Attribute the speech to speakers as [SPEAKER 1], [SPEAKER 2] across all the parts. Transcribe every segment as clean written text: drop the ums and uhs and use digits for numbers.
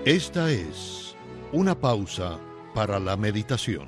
[SPEAKER 1] Esta es una pausa para la meditación.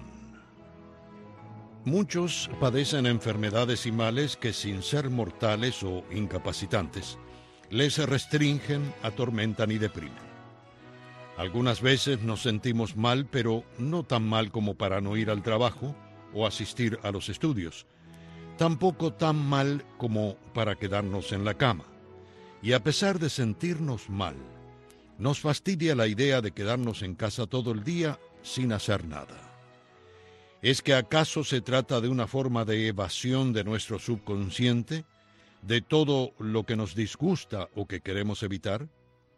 [SPEAKER 1] Muchos padecen enfermedades y males que, sin ser mortales o incapacitantes, les restringen, atormentan y deprimen. Algunas veces nos sentimos mal, pero no tan mal como para no ir al trabajo o asistir a los estudios. Tampoco tan mal como para quedarnos en la cama. Y a pesar de sentirnos mal, nos fastidia la idea de quedarnos en casa todo el día sin hacer nada. ¿Es que acaso se trata de una forma de evasión de nuestro subconsciente, de todo lo que nos disgusta o que queremos evitar?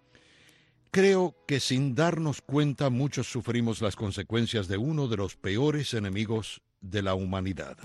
[SPEAKER 1] Creo que sin darnos cuenta muchos sufrimos las consecuencias de uno de los peores enemigos de la humanidad.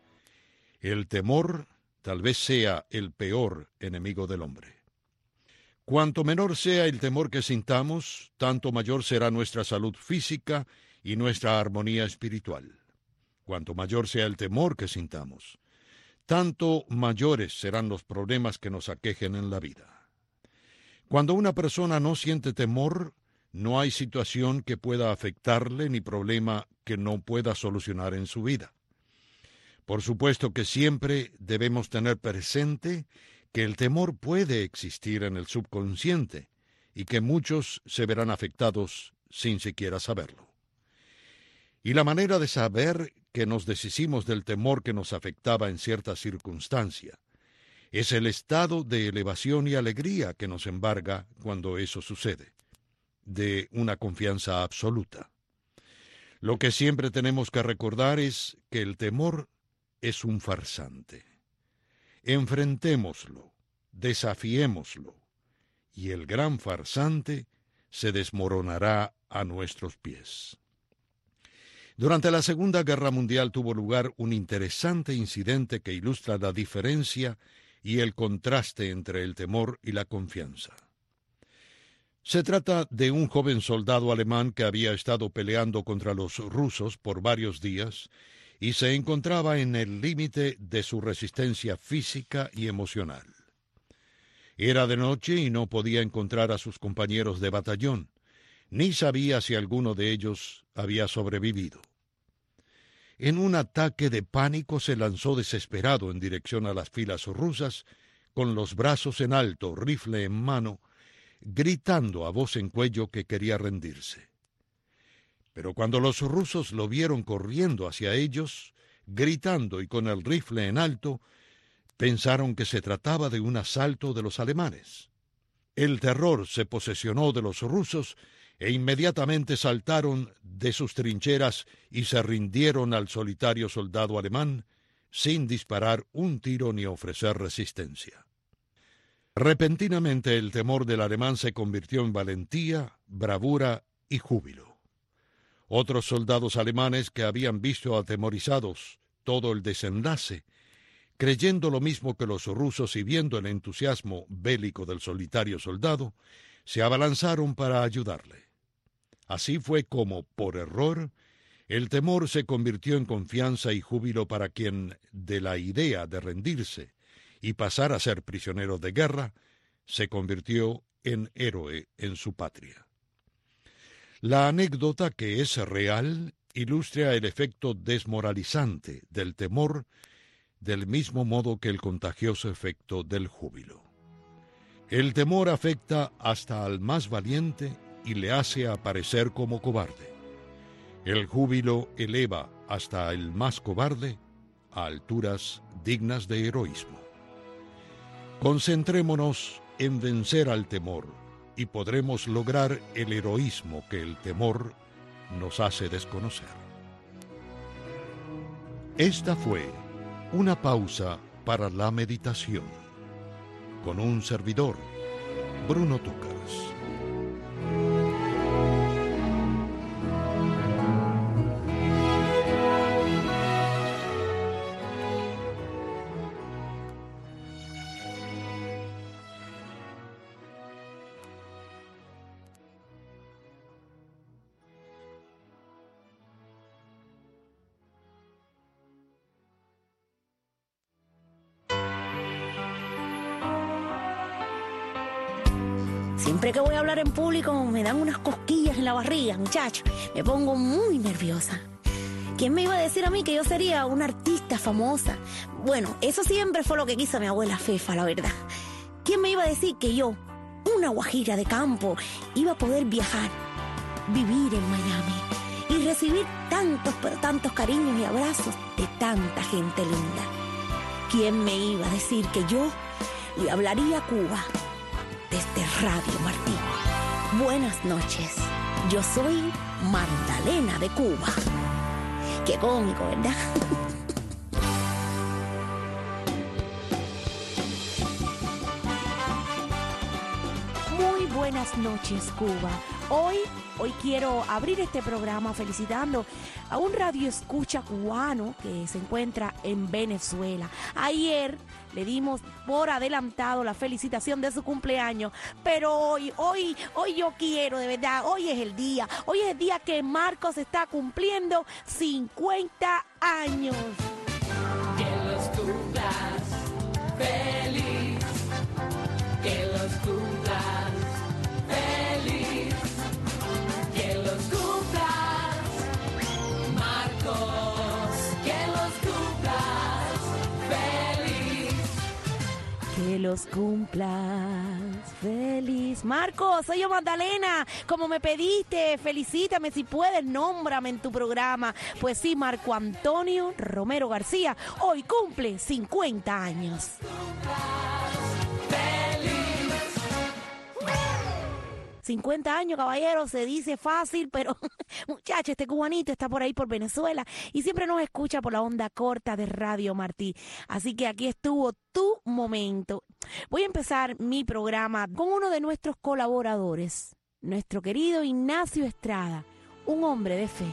[SPEAKER 1] El temor tal vez sea el peor enemigo del hombre. Cuanto menor sea el temor que sintamos, tanto mayor será nuestra salud física y nuestra armonía espiritual. Cuanto mayor sea el temor que sintamos, tanto mayores serán los problemas que nos aquejen en la vida. Cuando una persona no siente temor, no hay situación que pueda afectarle ni problema que no pueda solucionar en su vida. Por supuesto que siempre debemos tener presente que el temor puede existir en el subconsciente y que muchos se verán afectados sin siquiera saberlo. Y la manera de saber que nos deshicimos del temor que nos afectaba en cierta circunstancia es el estado de elevación y alegría que nos embarga cuando eso sucede, de una confianza absoluta. Lo que siempre tenemos que recordar es que el temor es un farsante. Enfrentémoslo, desafiémoslo, y el gran farsante se desmoronará a nuestros pies. Durante la Segunda Guerra Mundial tuvo lugar un interesante incidente que ilustra la diferencia y el contraste entre el temor y la confianza. Se trata de un joven soldado alemán que había estado peleando contra los rusos por varios días y se encontraba en el límite de su resistencia física y emocional. Era de noche y no podía encontrar a sus compañeros de batallón, ni sabía si alguno de ellos había sobrevivido. En un ataque de pánico se lanzó desesperado en dirección a las filas rusas, con los brazos en alto, rifle en mano, gritando a voz en cuello que quería rendirse. Pero cuando los rusos lo vieron corriendo hacia ellos, gritando y con el rifle en alto, pensaron que se trataba de un asalto de los alemanes. El terror se posesionó de los rusos e inmediatamente saltaron de sus trincheras y se rindieron al solitario soldado alemán sin disparar un tiro ni ofrecer resistencia. Repentinamente el temor del alemán se convirtió en valentía, bravura y júbilo. Otros soldados alemanes que habían visto atemorizados todo el desenlace, creyendo lo mismo que los rusos y viendo el entusiasmo bélico del solitario soldado, se abalanzaron para ayudarle. Así fue como, por error, el temor se convirtió en confianza y júbilo para quien, de la idea de rendirse y pasar a ser prisionero de guerra, se convirtió en héroe en su patria. La anécdota, que es real, ilustra el efecto desmoralizante del temor, del mismo modo que el contagioso efecto del júbilo. El temor afecta hasta al más valiente y le hace aparecer como cobarde. El júbilo eleva hasta el más cobarde a alturas dignas de heroísmo. Concentrémonos en vencer al temor y podremos lograr el heroísmo que el temor nos hace desconocer. Esta fue una pausa para la meditación, con un servidor, Bruno Túcaras.
[SPEAKER 2] Siempre que voy a hablar en público me dan unas cosquillas en la barriga, muchacho. Me pongo muy nerviosa. ¿Quién me iba a decir a mí que yo sería una artista famosa? Bueno, eso siempre fue lo que quiso mi abuela Fefa, la verdad. ¿Quién me iba a decir que yo, una guajira de campo, iba a poder viajar, vivir en Miami y recibir tantos, pero tantos cariños y abrazos de tanta gente linda? ¿Quién me iba a decir que yo le hablaría a Cuba desde Radio Martí? Buenas noches, yo soy Magdalena de Cuba. Qué cómico, ¿verdad?
[SPEAKER 3] Muy buenas noches, Cuba. Hoy quiero abrir este programa felicitando a un radioescucha cubano que se encuentra en Venezuela. Ayer le dimos por adelantado la felicitación de su cumpleaños, pero hoy yo quiero, de verdad, hoy es el día que Marcos está cumpliendo 50 años.
[SPEAKER 4] Que los cumplas feliz, que los cumplas feliz, que los cumplas, Marcos, que los cumplas feliz.
[SPEAKER 3] Que los cumplas feliz. Marcos, soy yo, Magdalena. Como me pediste, felicítame si puedes, nómbrame en tu programa. Pues sí, Marco Antonio Romero García hoy cumple 50 años. 50 años, caballero, se dice fácil, pero muchacho, este cubanito está por ahí por Venezuela y siempre nos escucha por la onda corta de Radio Martí. Así que aquí estuvo tu momento. Voy a empezar mi programa con uno de nuestros colaboradores, nuestro querido Ignacio Estrada, un hombre de fe.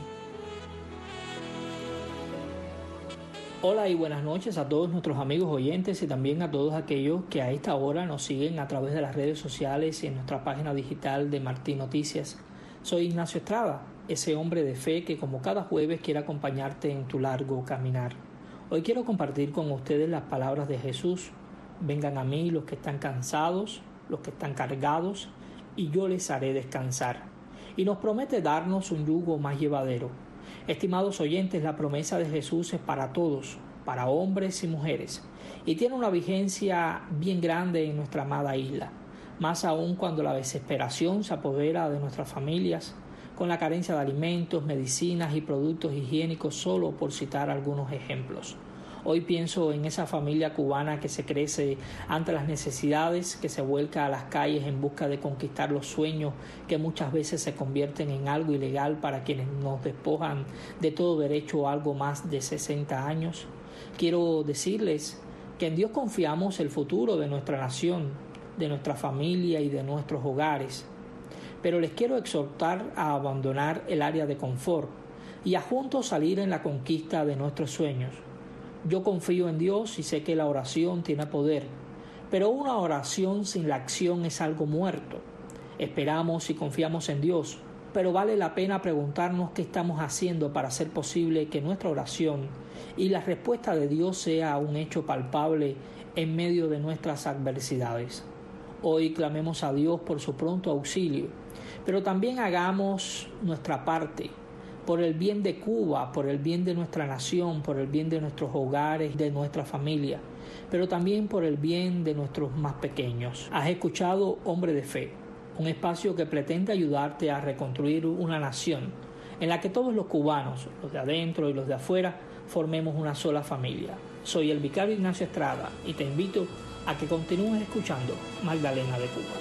[SPEAKER 5] Hola y buenas noches a todos nuestros amigos oyentes y también a todos aquellos que a esta hora nos siguen a través de las redes sociales y en nuestra página digital de Martí Noticias. Soy Ignacio Estrada, ese hombre de fe que como cada jueves quiere acompañarte en tu largo caminar. Hoy quiero compartir con ustedes las palabras de Jesús. Vengan a mí los que están cansados, los que están cargados, y yo les haré descansar. Y nos promete darnos un yugo más llevadero. Estimados oyentes, la promesa de Jesús es para todos, para hombres y mujeres, y tiene una vigencia bien grande en nuestra amada isla, más aún cuando la desesperación se apodera de nuestras familias, con la carencia de alimentos, medicinas y productos higiénicos, solo por citar algunos ejemplos. Hoy pienso en esa familia cubana que se crece ante las necesidades, que se vuelca a las calles en busca de conquistar los sueños que muchas veces se convierten en algo ilegal para quienes nos despojan de todo derecho a algo más de 60 años. Quiero decirles que en Dios confiamos el futuro de nuestra nación, de nuestra familia y de nuestros hogares. Pero les quiero exhortar a abandonar el área de confort y a juntos salir en la conquista de nuestros sueños. Yo confío en Dios y sé que la oración tiene poder, pero una oración sin la acción es algo muerto. Esperamos y confiamos en Dios, pero vale la pena preguntarnos qué estamos haciendo para hacer posible que nuestra oración y la respuesta de Dios sea un hecho palpable en medio de nuestras adversidades. Hoy clamemos a Dios por su pronto auxilio, pero también hagamos nuestra parte, por el bien de Cuba, por el bien de nuestra nación, por el bien de nuestros hogares, de nuestra familia, pero también por el bien de nuestros más pequeños. Has escuchado Hombre de Fe, un espacio que pretende ayudarte a reconstruir una nación en la que todos los cubanos, los de adentro y los de afuera, formemos una sola familia. Soy el vicario Ignacio Estrada y te invito a que continúes escuchando Magdalena de Cuba.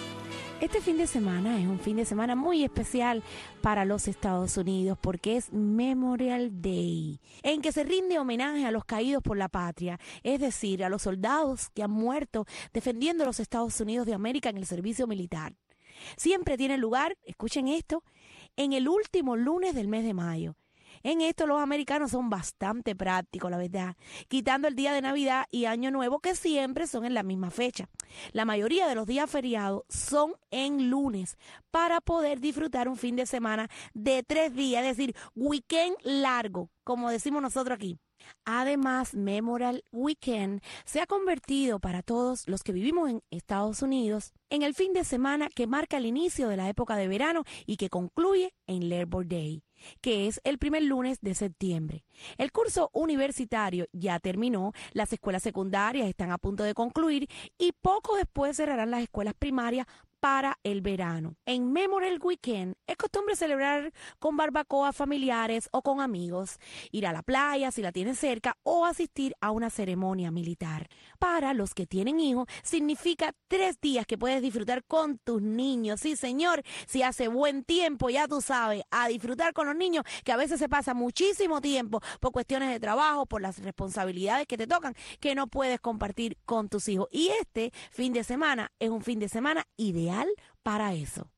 [SPEAKER 3] Este fin de semana es un fin de semana muy especial para los Estados Unidos porque es Memorial Day, en que se rinde homenaje a los caídos por la patria, es decir, a los soldados que han muerto defendiendo a los Estados Unidos de América en el servicio militar. Siempre tiene lugar, escuchen esto, en el último lunes del mes de mayo. En esto los americanos son bastante prácticos, la verdad, quitando el día de Navidad y Año Nuevo, que siempre son en la misma fecha. La mayoría de los días feriados son en lunes para poder disfrutar un fin de semana de 3 días, es decir, weekend largo, como decimos nosotros aquí. Además, Memorial Weekend se ha convertido para todos los que vivimos en Estados Unidos en el fin de semana que marca el inicio de la época de verano y que concluye en Labor Day, que es el primer lunes de septiembre. El curso universitario ya terminó, las escuelas secundarias están a punto de concluir y poco después cerrarán las escuelas primarias para el verano. En Memorial Weekend es costumbre celebrar con barbacoas familiares o con amigos, ir a la playa si la tienen cerca o asistir a una ceremonia militar. Para los que tienen hijos, significa 3 días que puedes disfrutar con tus niños. Sí, señor, si hace buen tiempo, ya tú sabes, a disfrutar con los niños, que a veces se pasa muchísimo tiempo por cuestiones de trabajo, por las responsabilidades que te tocan, que no puedes compartir con tus hijos. Y este fin de semana es un fin de semana ideal para eso.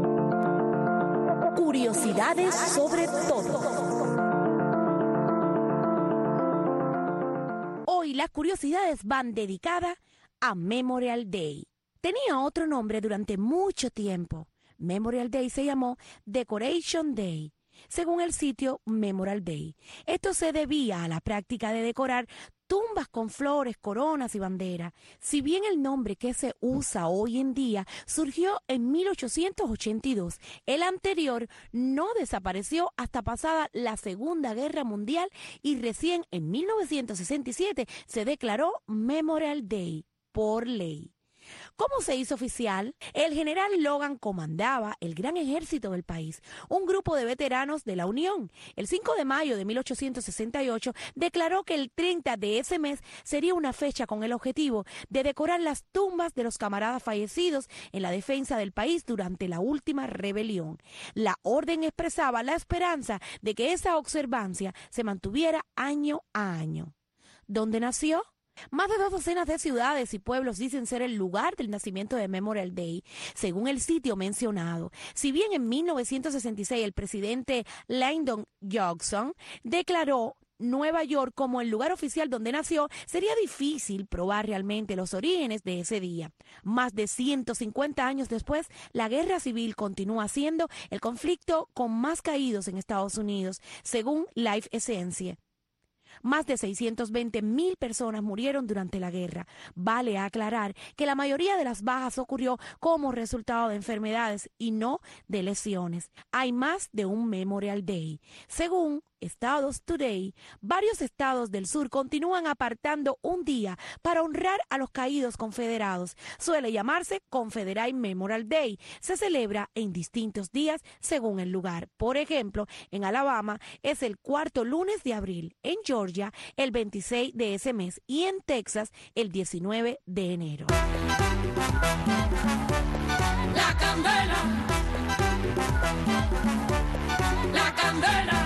[SPEAKER 2] Curiosidades sobre todo.
[SPEAKER 3] Hoy las curiosidades van dedicadas a Memorial Day. Tenía otro nombre durante mucho tiempo. Memorial Day se llamó Decoration Day, según el sitio Memorial Day. Esto se debía a la práctica de decorar tumbas con flores, coronas y banderas. Si bien el nombre que se usa hoy en día surgió en 1882, el anterior no desapareció hasta pasada la Segunda Guerra Mundial y recién en 1967 se declaró Memorial Day por ley. ¿Cómo se hizo oficial? El general Logan comandaba el gran ejército del país, un grupo de veteranos de la Unión. El 5 de mayo de 1868 declaró que el 30 de ese mes sería una fecha con el objetivo de decorar las tumbas de los camaradas fallecidos en la defensa del país durante la última rebelión. La orden expresaba la esperanza de que esa observancia se mantuviera año a año. ¿Dónde nació? Más de 2 docenas de ciudades y pueblos dicen ser el lugar del nacimiento de Memorial Day, según el sitio mencionado. Si bien en 1966 el presidente Lyndon Johnson declaró Nueva York como el lugar oficial donde nació, sería difícil probar realmente los orígenes de ese día. Más de 150 años después, la guerra civil continúa siendo el conflicto con más caídos en Estados Unidos, según Life Essence. Más de 620,000 personas murieron durante la guerra. Vale aclarar que la mayoría de las bajas ocurrió como resultado de enfermedades y no de lesiones. Hay más de un Memorial Day. Según Estados Today, varios estados del sur continúan apartando un día para honrar a los caídos confederados. Suele llamarse Confederate Memorial Day. Se celebra en distintos días según el lugar. Por ejemplo, en Alabama es el 4º lunes de abril, en Georgia el 26 de ese mes y en Texas el 19 de enero.
[SPEAKER 4] La candela. La candela.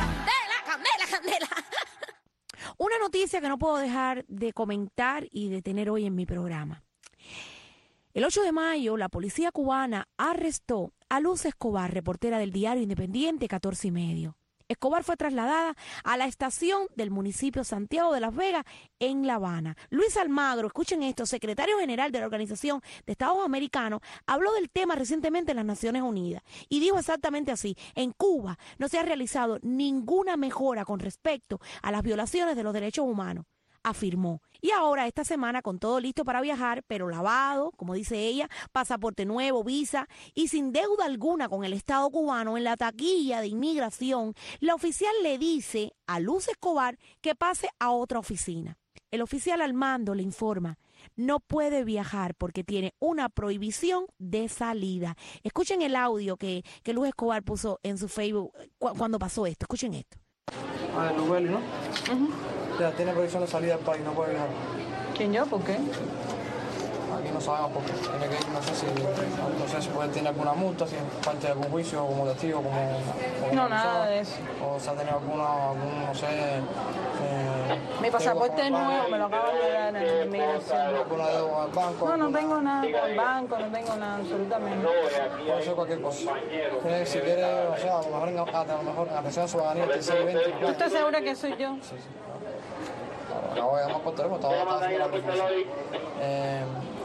[SPEAKER 3] Una noticia que no puedo dejar de comentar y de tener hoy en mi programa. El 8 de mayo, la policía cubana arrestó a Luz Escobar, reportera del diario Independiente 14:30. Escobar fue trasladada a la estación del municipio Santiago de Las Vegas en La Habana. Luis Almagro, escuchen esto, secretario general de la Organización de Estados Americanos, habló del tema recientemente en las Naciones Unidas y dijo exactamente así: en Cuba no se ha realizado ninguna mejora con respecto a las violaciones de los derechos humanos, afirmó. Y ahora, esta semana, con todo listo para viajar, pero lavado, como dice ella, pasaporte nuevo, visa y sin deuda alguna con el Estado cubano, en la taquilla de inmigración, la oficial le dice a Luz Escobar que pase a otra oficina. El oficial al mando le informa: no puede viajar porque tiene una prohibición de salida. Escuchen el audio que Luz Escobar puso en su Facebook cuando pasó esto. Escuchen esto.
[SPEAKER 6] Lubeli, ¿no? Ya tiene prohibición de salida del país, no puede viajar.
[SPEAKER 7] ¿Quién yo? ¿Por qué?
[SPEAKER 6] Aquí no sabemos por qué. Tiene que ir, no sé si puede tener alguna multa, si es parte de algún juicio, como testigo, como
[SPEAKER 7] no, nada de eso.
[SPEAKER 6] O si ha tenido algún, no sé...
[SPEAKER 7] Mi pasaporte es nuevo, me lo acaban de dar en la inmigración.
[SPEAKER 6] ¿Alguna deuda al banco?
[SPEAKER 7] No tengo nada al banco, no tengo nada, absolutamente.
[SPEAKER 6] Puede ser cualquier cosa. Si quiere, o sea, a lo mejor en atención a ciudadanía, el tercer evento...
[SPEAKER 7] ¿Tú estás segura que soy yo?
[SPEAKER 6] Sí. Acabo de llamar por teléfono, estaba haciendo la aplicación.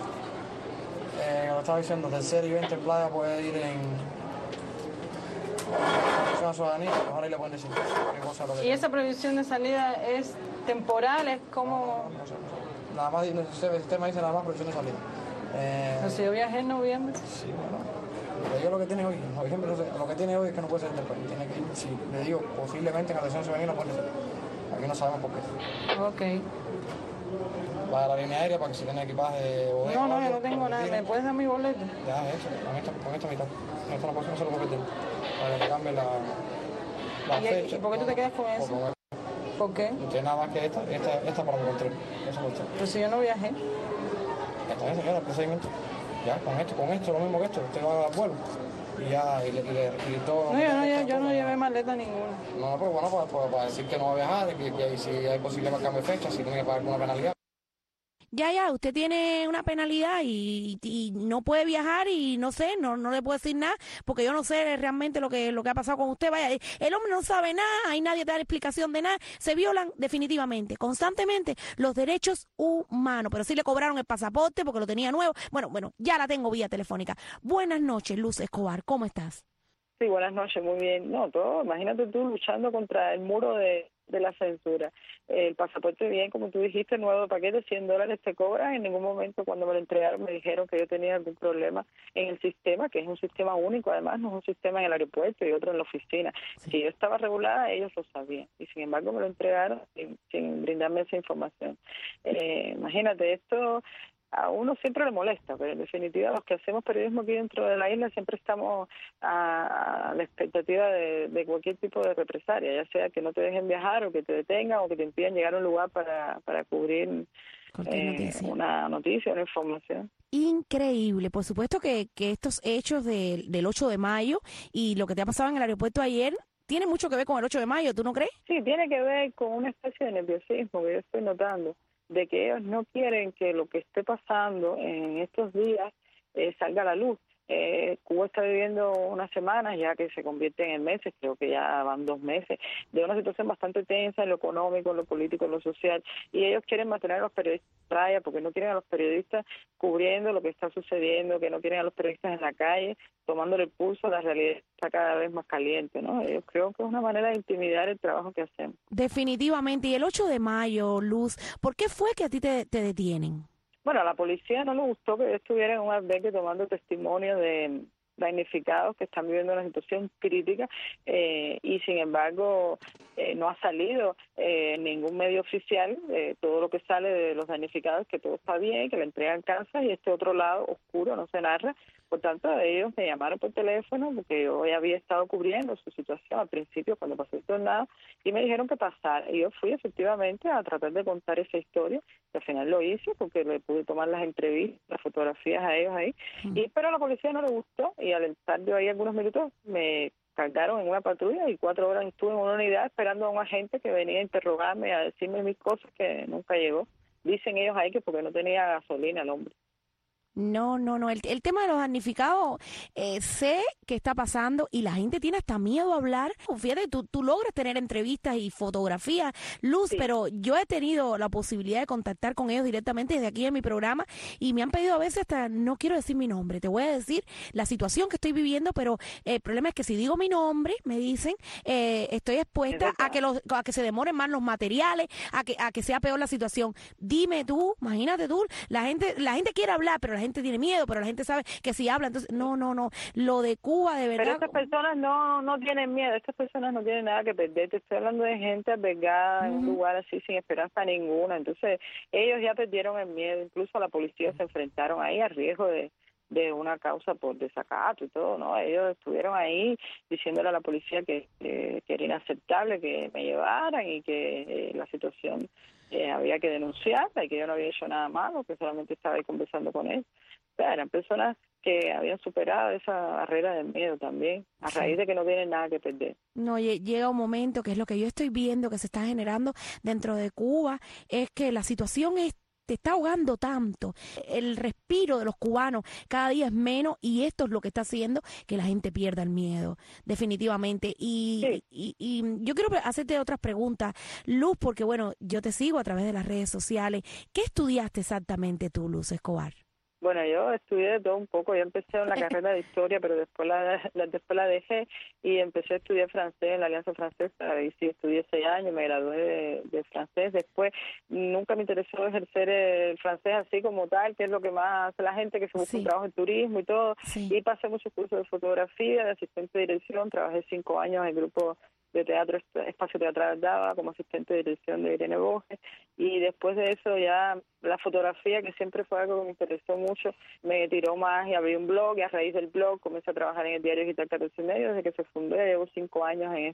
[SPEAKER 6] Lo estaba diciendo, tercer y 20 en playa puede ir Es una ciudadanía, ojalá y le pueden decir qué cosa es lo que
[SPEAKER 7] ¿Y
[SPEAKER 6] tiene.
[SPEAKER 7] esa prohibición de salida es temporal? ¿Es como...?
[SPEAKER 6] No sé. Nada más, el sistema dice nada más prohibición de salida.
[SPEAKER 7] No sé, yo viajé en noviembre.
[SPEAKER 6] Sí, bueno. Pero yo lo que tiene hoy, en noviembre, no sé, lo que tiene hoy es que no puede salir del país. Tiene que ir, si le digo, posiblemente en atención juvenil no puede ser. Aquí no sabemos por qué.
[SPEAKER 7] Ok.
[SPEAKER 6] Va a la línea aérea para que si tiene equipaje o
[SPEAKER 7] No, yo no tengo nada. ¿Me puedes dar mi boleto?
[SPEAKER 6] Ya, eso, con esta mitad. Con esta no se lo puede perder. Para que cambie la fecha.
[SPEAKER 7] ¿Y por qué tú te quedas con eso? ¿Por qué?
[SPEAKER 6] No tiene nada más que esta para mi control. Eso no está.
[SPEAKER 7] Pues si yo no viajé.
[SPEAKER 6] Está bien, señora, el procedimiento. Ya, con esto, lo mismo que esto. Usted va al vuelo y ya, y todo.
[SPEAKER 7] No, yo no llevé maleta ninguna.
[SPEAKER 6] No, pero bueno, para decir que no va a viajar, y si hay posibilidad para cambio de fecha, si tiene que pagar alguna penalidad.
[SPEAKER 3] Ya, usted tiene una penalidad y no puede viajar y no sé, no le puedo decir nada porque yo no sé realmente lo que ha pasado con usted. Vaya, el hombre no sabe nada, hay nadie te da explicación de nada. Se violan definitivamente, constantemente los derechos humanos, pero sí le cobraron el pasaporte porque lo tenía nuevo. Bueno, ya la tengo vía telefónica. Buenas noches, Luz Escobar, ¿cómo estás?
[SPEAKER 7] Sí, buenas noches, muy bien. No, todo, imagínate tú luchando contra el muro de la censura. El pasaporte bien, como tú dijiste, nuevo paquete, $100 te cobran. En ningún momento cuando me lo entregaron me dijeron que yo tenía algún problema en el sistema, que es un sistema único, además no es un sistema en el aeropuerto y otro en la oficina. Sí. Si yo estaba regulada, ellos lo sabían. Y sin embargo me lo entregaron sin brindarme esa información. Imagínate, esto a uno siempre le molesta, pero en definitiva los que hacemos periodismo aquí dentro de la isla siempre estamos a la expectativa de cualquier tipo de represalia, ya sea que no te dejen viajar o que te detengan o que te impidan llegar a un lugar para cubrir una noticia, una información.
[SPEAKER 3] Increíble, por supuesto que estos hechos del 8 de mayo y lo que te ha pasado en el aeropuerto ayer tiene mucho que ver con el 8 de mayo, ¿tú no crees?
[SPEAKER 7] Sí, tiene que ver con una especie de nerviosismo que yo estoy notando, de que ellos no quieren que lo que esté pasando en estos días salga a la luz. Cuba está viviendo unas semanas ya que se convierten en meses, creo que ya van 2 meses, de una situación bastante tensa en lo económico, en lo político, en lo social, y ellos quieren mantener a los periodistas en raya porque no quieren a los periodistas cubriendo lo que está sucediendo, que no quieren a los periodistas en la calle, tomándole el pulso a la realidad que está cada vez más caliente, ¿no? Yo creo que es una manera de intimidar el trabajo que hacemos.
[SPEAKER 3] Definitivamente. Y el 8 de mayo, Luz, ¿por qué fue que a ti te detienen?
[SPEAKER 7] Bueno, a la policía no le gustó que yo estuviera en un albergue tomando testimonio de damnificados que están viviendo una situación crítica y sin embargo no ha salido ningún medio oficial. Todo lo que sale de los damnificados es que todo está bien, que le entregan casas y este otro lado oscuro no se narra. Por tanto, ellos me llamaron por teléfono porque yo ya había estado cubriendo su situación al principio cuando pasó el tornado y me dijeron que pasara. Y yo fui efectivamente a tratar de contar esa historia, que al final lo hice porque le pude tomar las entrevistas, las fotografías a ellos ahí. Pero a la policía no le gustó y al estar yo ahí algunos minutos me cargaron en una patrulla y 4 horas estuve en una unidad esperando a un agente que venía a interrogarme, a decirme mis cosas que nunca llegó. Dicen ellos ahí que porque no tenía gasolina el hombre.
[SPEAKER 3] No. El tema de los damnificados, sé que está pasando y la gente tiene hasta miedo a hablar. Fíjate, tú logras tener entrevistas y fotografías, Luz, sí. Pero yo he tenido la posibilidad de contactar con ellos directamente desde aquí en mi programa y me han pedido a veces hasta, no quiero decir mi nombre, te voy a decir la situación que estoy viviendo, pero el problema es que si digo mi nombre, me dicen, estoy expuesta a que se demoren más los materiales, a que sea peor la situación. Dime tú, imagínate tú, la gente quiere hablar, pero la gente tiene miedo, pero la gente sabe que si habla, entonces no, lo de Cuba de verdad.
[SPEAKER 7] Pero estas personas no tienen miedo, estas personas no tienen nada que perder, te estoy hablando de gente albergada en un lugar así sin esperanza ninguna, entonces ellos ya perdieron el miedo, incluso a la policía se enfrentaron ahí a riesgo de una causa por desacato y todo, ¿no? Ellos estuvieron ahí diciéndole a la policía que era inaceptable que me llevaran y que la situación había que denunciarla y que yo no había hecho nada malo, que solamente estaba ahí conversando con él. O sea, eran personas que habían superado esa barrera del miedo también, a raíz de que no tienen nada que perder.
[SPEAKER 3] No, llega un momento que es lo que yo estoy viendo que se está generando dentro de Cuba, es que la situación te está ahogando tanto, el respiro de los cubanos cada día es menos y esto es lo que está haciendo que la gente pierda el miedo, definitivamente. Y yo quiero hacerte otras preguntas, Luz, porque bueno, yo te sigo a través de las redes sociales. ¿Qué estudiaste exactamente tú, Luz Escobar?
[SPEAKER 7] Bueno, yo estudié de todo un poco. Yo empecé en la carrera de historia, pero después después la dejé y empecé a estudiar francés en la Alianza Francesa. Y sí, estudié 6 años, me gradué de francés. Después nunca me interesó ejercer el francés así como tal, que es lo que más hace la gente que se busca un trabajo en turismo y todo.
[SPEAKER 3] Sí.
[SPEAKER 7] Y pasé muchos cursos de fotografía, de asistente de dirección. Trabajé 5 años en el grupo de teatro, Espacio Teatral Dava, como asistente de dirección de Irene Boje, y después de eso ya la fotografía, que siempre fue algo que me interesó mucho, me tiró más y abrí un blog, y a raíz del blog comencé a trabajar en el diario digital 14 y medio, desde que se fundó. Llevo 5 años en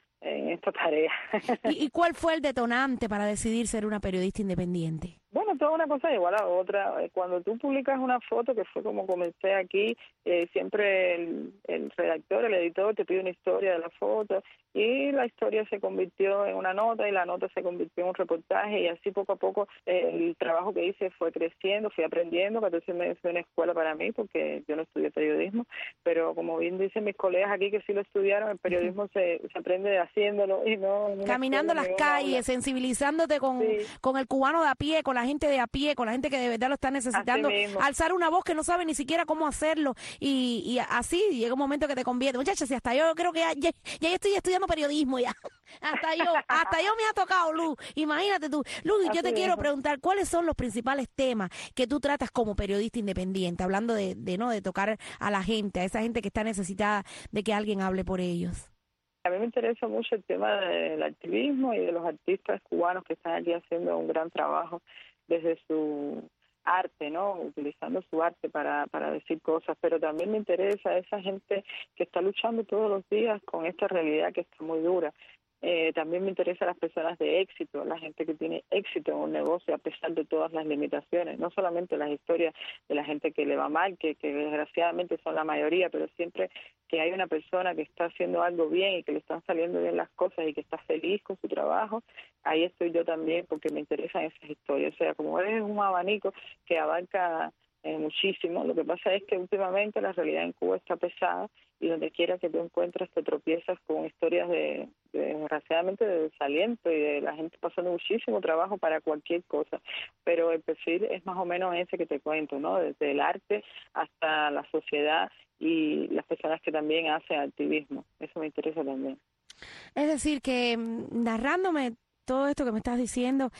[SPEAKER 7] esta tarea.
[SPEAKER 3] ¿Y cuál fue el detonante para decidir ser una periodista independiente?
[SPEAKER 7] Bueno, toda una cosa igual a otra. Cuando tú publicas una foto, que fue como comencé aquí, siempre el redactor, el editor, te pide una historia de la foto, y la historia se convirtió en una nota, y la nota se convirtió en un reportaje, y así poco a poco el trabajo que hice fue creciendo, fui aprendiendo. 14 meses fue una escuela para mí, porque yo no estudié periodismo, pero como bien dicen mis colegas aquí que sí lo estudiaron, el periodismo se aprende haciéndolo y no...
[SPEAKER 3] Caminando las calles, sensibilizándote con el cubano de a pie, con la gente de a pie, con la gente que de verdad lo está necesitando, alzar una voz que no sabe ni siquiera cómo hacerlo, y así llega un momento que te convierte. Muchachas, y hasta yo creo que ya estoy estudiando periodismo ya. Hasta yo me ha tocado, Luz. Imagínate tú. Luz, yo te quiero preguntar, ¿cuáles son los principales temas que tú tratas como periodista independiente? Hablando de tocar a la gente, a esa gente que está necesitada de que alguien hable por ellos.
[SPEAKER 7] A mí me interesa mucho el tema del activismo y de los artistas cubanos que están aquí haciendo un gran trabajo desde su arte, ¿no? Utilizando su arte para decir cosas, pero también me interesa esa gente que está luchando todos los días con esta realidad que está muy dura. También me interesan las personas de éxito, la gente que tiene éxito en un negocio a pesar de todas las limitaciones, no solamente las historias de la gente que le va mal, que desgraciadamente son la mayoría, pero siempre que hay una persona que está haciendo algo bien y que le están saliendo bien las cosas y que está feliz con su trabajo, ahí estoy yo también, porque me interesan esas historias. O sea, como es un abanico que abarca muchísimo. Lo que pasa es que últimamente la realidad en Cuba está pesada, y donde quiera que tú encuentres te tropiezas con historias desgraciadamente de desaliento y de la gente pasando muchísimo trabajo para cualquier cosa, pero el perfil es más o menos ese que te cuento, ¿no? Desde el arte hasta la sociedad y las personas que también hacen activismo. Eso me interesa también.
[SPEAKER 3] Es decir, que narrándome todo esto que me estás diciendo,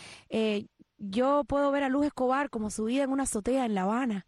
[SPEAKER 3] yo puedo ver a Luz Escobar como subida en una azotea en La Habana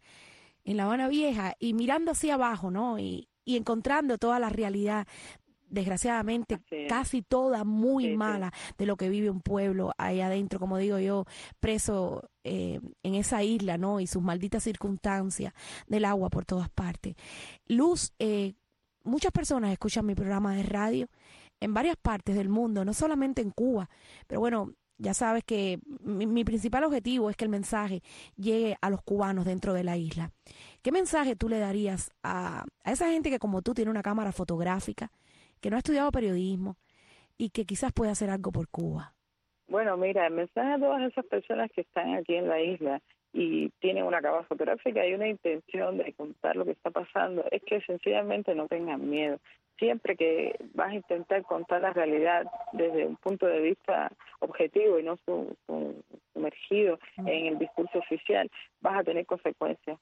[SPEAKER 3] Vieja, y mirando hacia abajo, ¿no? Y encontrando toda la realidad, desgraciadamente casi toda muy mala, de lo que vive un pueblo ahí adentro, como digo yo, preso en esa isla, ¿no? Y sus malditas circunstancias del agua por todas partes. Luz, muchas personas escuchan mi programa de radio en varias partes del mundo, no solamente en Cuba, pero bueno, ya sabes que mi principal objetivo es que el mensaje llegue a los cubanos dentro de la isla. ¿Qué mensaje tú le darías a esa gente que como tú tiene una cámara fotográfica, que no ha estudiado periodismo y que quizás puede hacer algo por Cuba?
[SPEAKER 7] Bueno, mira, el mensaje a todas esas personas que están aquí en la isla y tienen una cámara fotográfica y una intención de contar lo que está pasando, es que sencillamente no tengan miedo. Siempre que vas a intentar contar la realidad desde un punto de vista objetivo y no sumergido en el discurso oficial, vas a tener consecuencias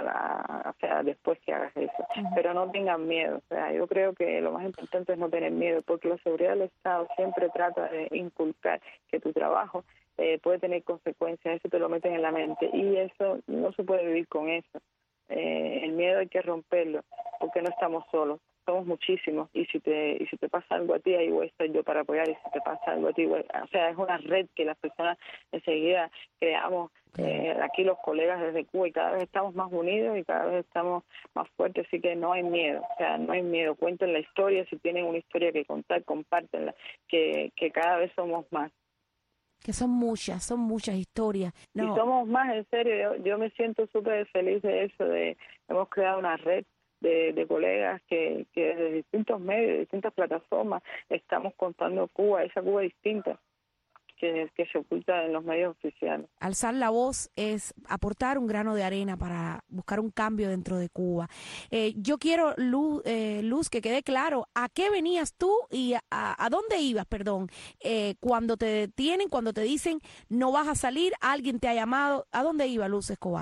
[SPEAKER 7] después que hagas eso. Pero no tengan miedo. O sea, yo creo que lo más importante es no tener miedo, porque la seguridad del Estado siempre trata de inculcar que tu trabajo puede tener consecuencias. Eso te lo meten en la mente, y eso no se puede vivir con eso. El miedo hay que romperlo, porque no estamos solos. Somos muchísimos, y si te pasa algo a ti, ahí voy a estar yo para apoyar, y si te pasa algo a ti, o sea, es una red que las personas enseguida creamos, aquí los colegas desde Cuba, y cada vez estamos más unidos y cada vez estamos más fuertes, así que no hay miedo, o sea, no hay miedo. Cuenten la historia, si tienen una historia que contar, compártenla, que cada vez somos más.
[SPEAKER 3] Que son muchas historias. No.
[SPEAKER 7] Y somos más, en serio, yo me siento súper feliz de eso, hemos creado una red de colegas que desde distintos medios, distintas plataformas, estamos contando Cuba, esa Cuba distinta que se oculta en los medios oficiales.
[SPEAKER 3] Alzar la voz es aportar un grano de arena para buscar un cambio dentro de Cuba. Yo quiero, Luz, que quede claro, ¿a qué venías tú y a dónde ibas, perdón? Cuando te detienen, cuando te dicen no vas a salir, alguien te ha llamado, ¿a dónde iba Luz Escobar?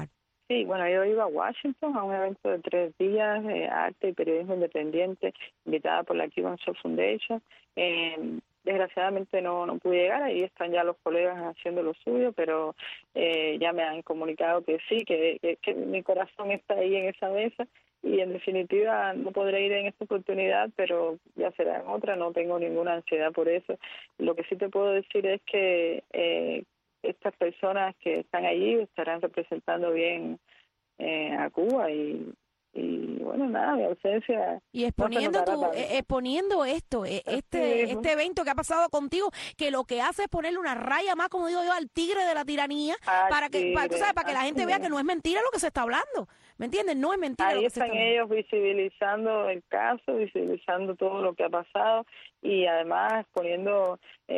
[SPEAKER 7] Sí, bueno, yo iba a Washington a un evento de 3 días de arte y periodismo independiente, invitada por la Cuban Soul Foundation. Desgraciadamente no pude llegar, ahí están ya los colegas haciendo lo suyo, pero ya me han comunicado que sí, que mi corazón está ahí en esa mesa y en definitiva no podré ir en esta oportunidad, pero ya será en otra, no tengo ninguna ansiedad por eso. Lo que sí te puedo decir es que estas personas que están allí estarán representando bien a Cuba y bueno, nada, mi ausencia
[SPEAKER 3] y exponiendo esto, este evento que ha pasado contigo, que lo que hace es ponerle una raya más, como digo yo, al tigre de la tiranía, para que la gente vea que no es mentira lo que se está hablando, ¿me entiendes? No es mentira.
[SPEAKER 7] Ahí
[SPEAKER 3] lo que se está
[SPEAKER 7] están ellos visibilizando el caso, visibilizando todo lo que ha pasado y además poniendo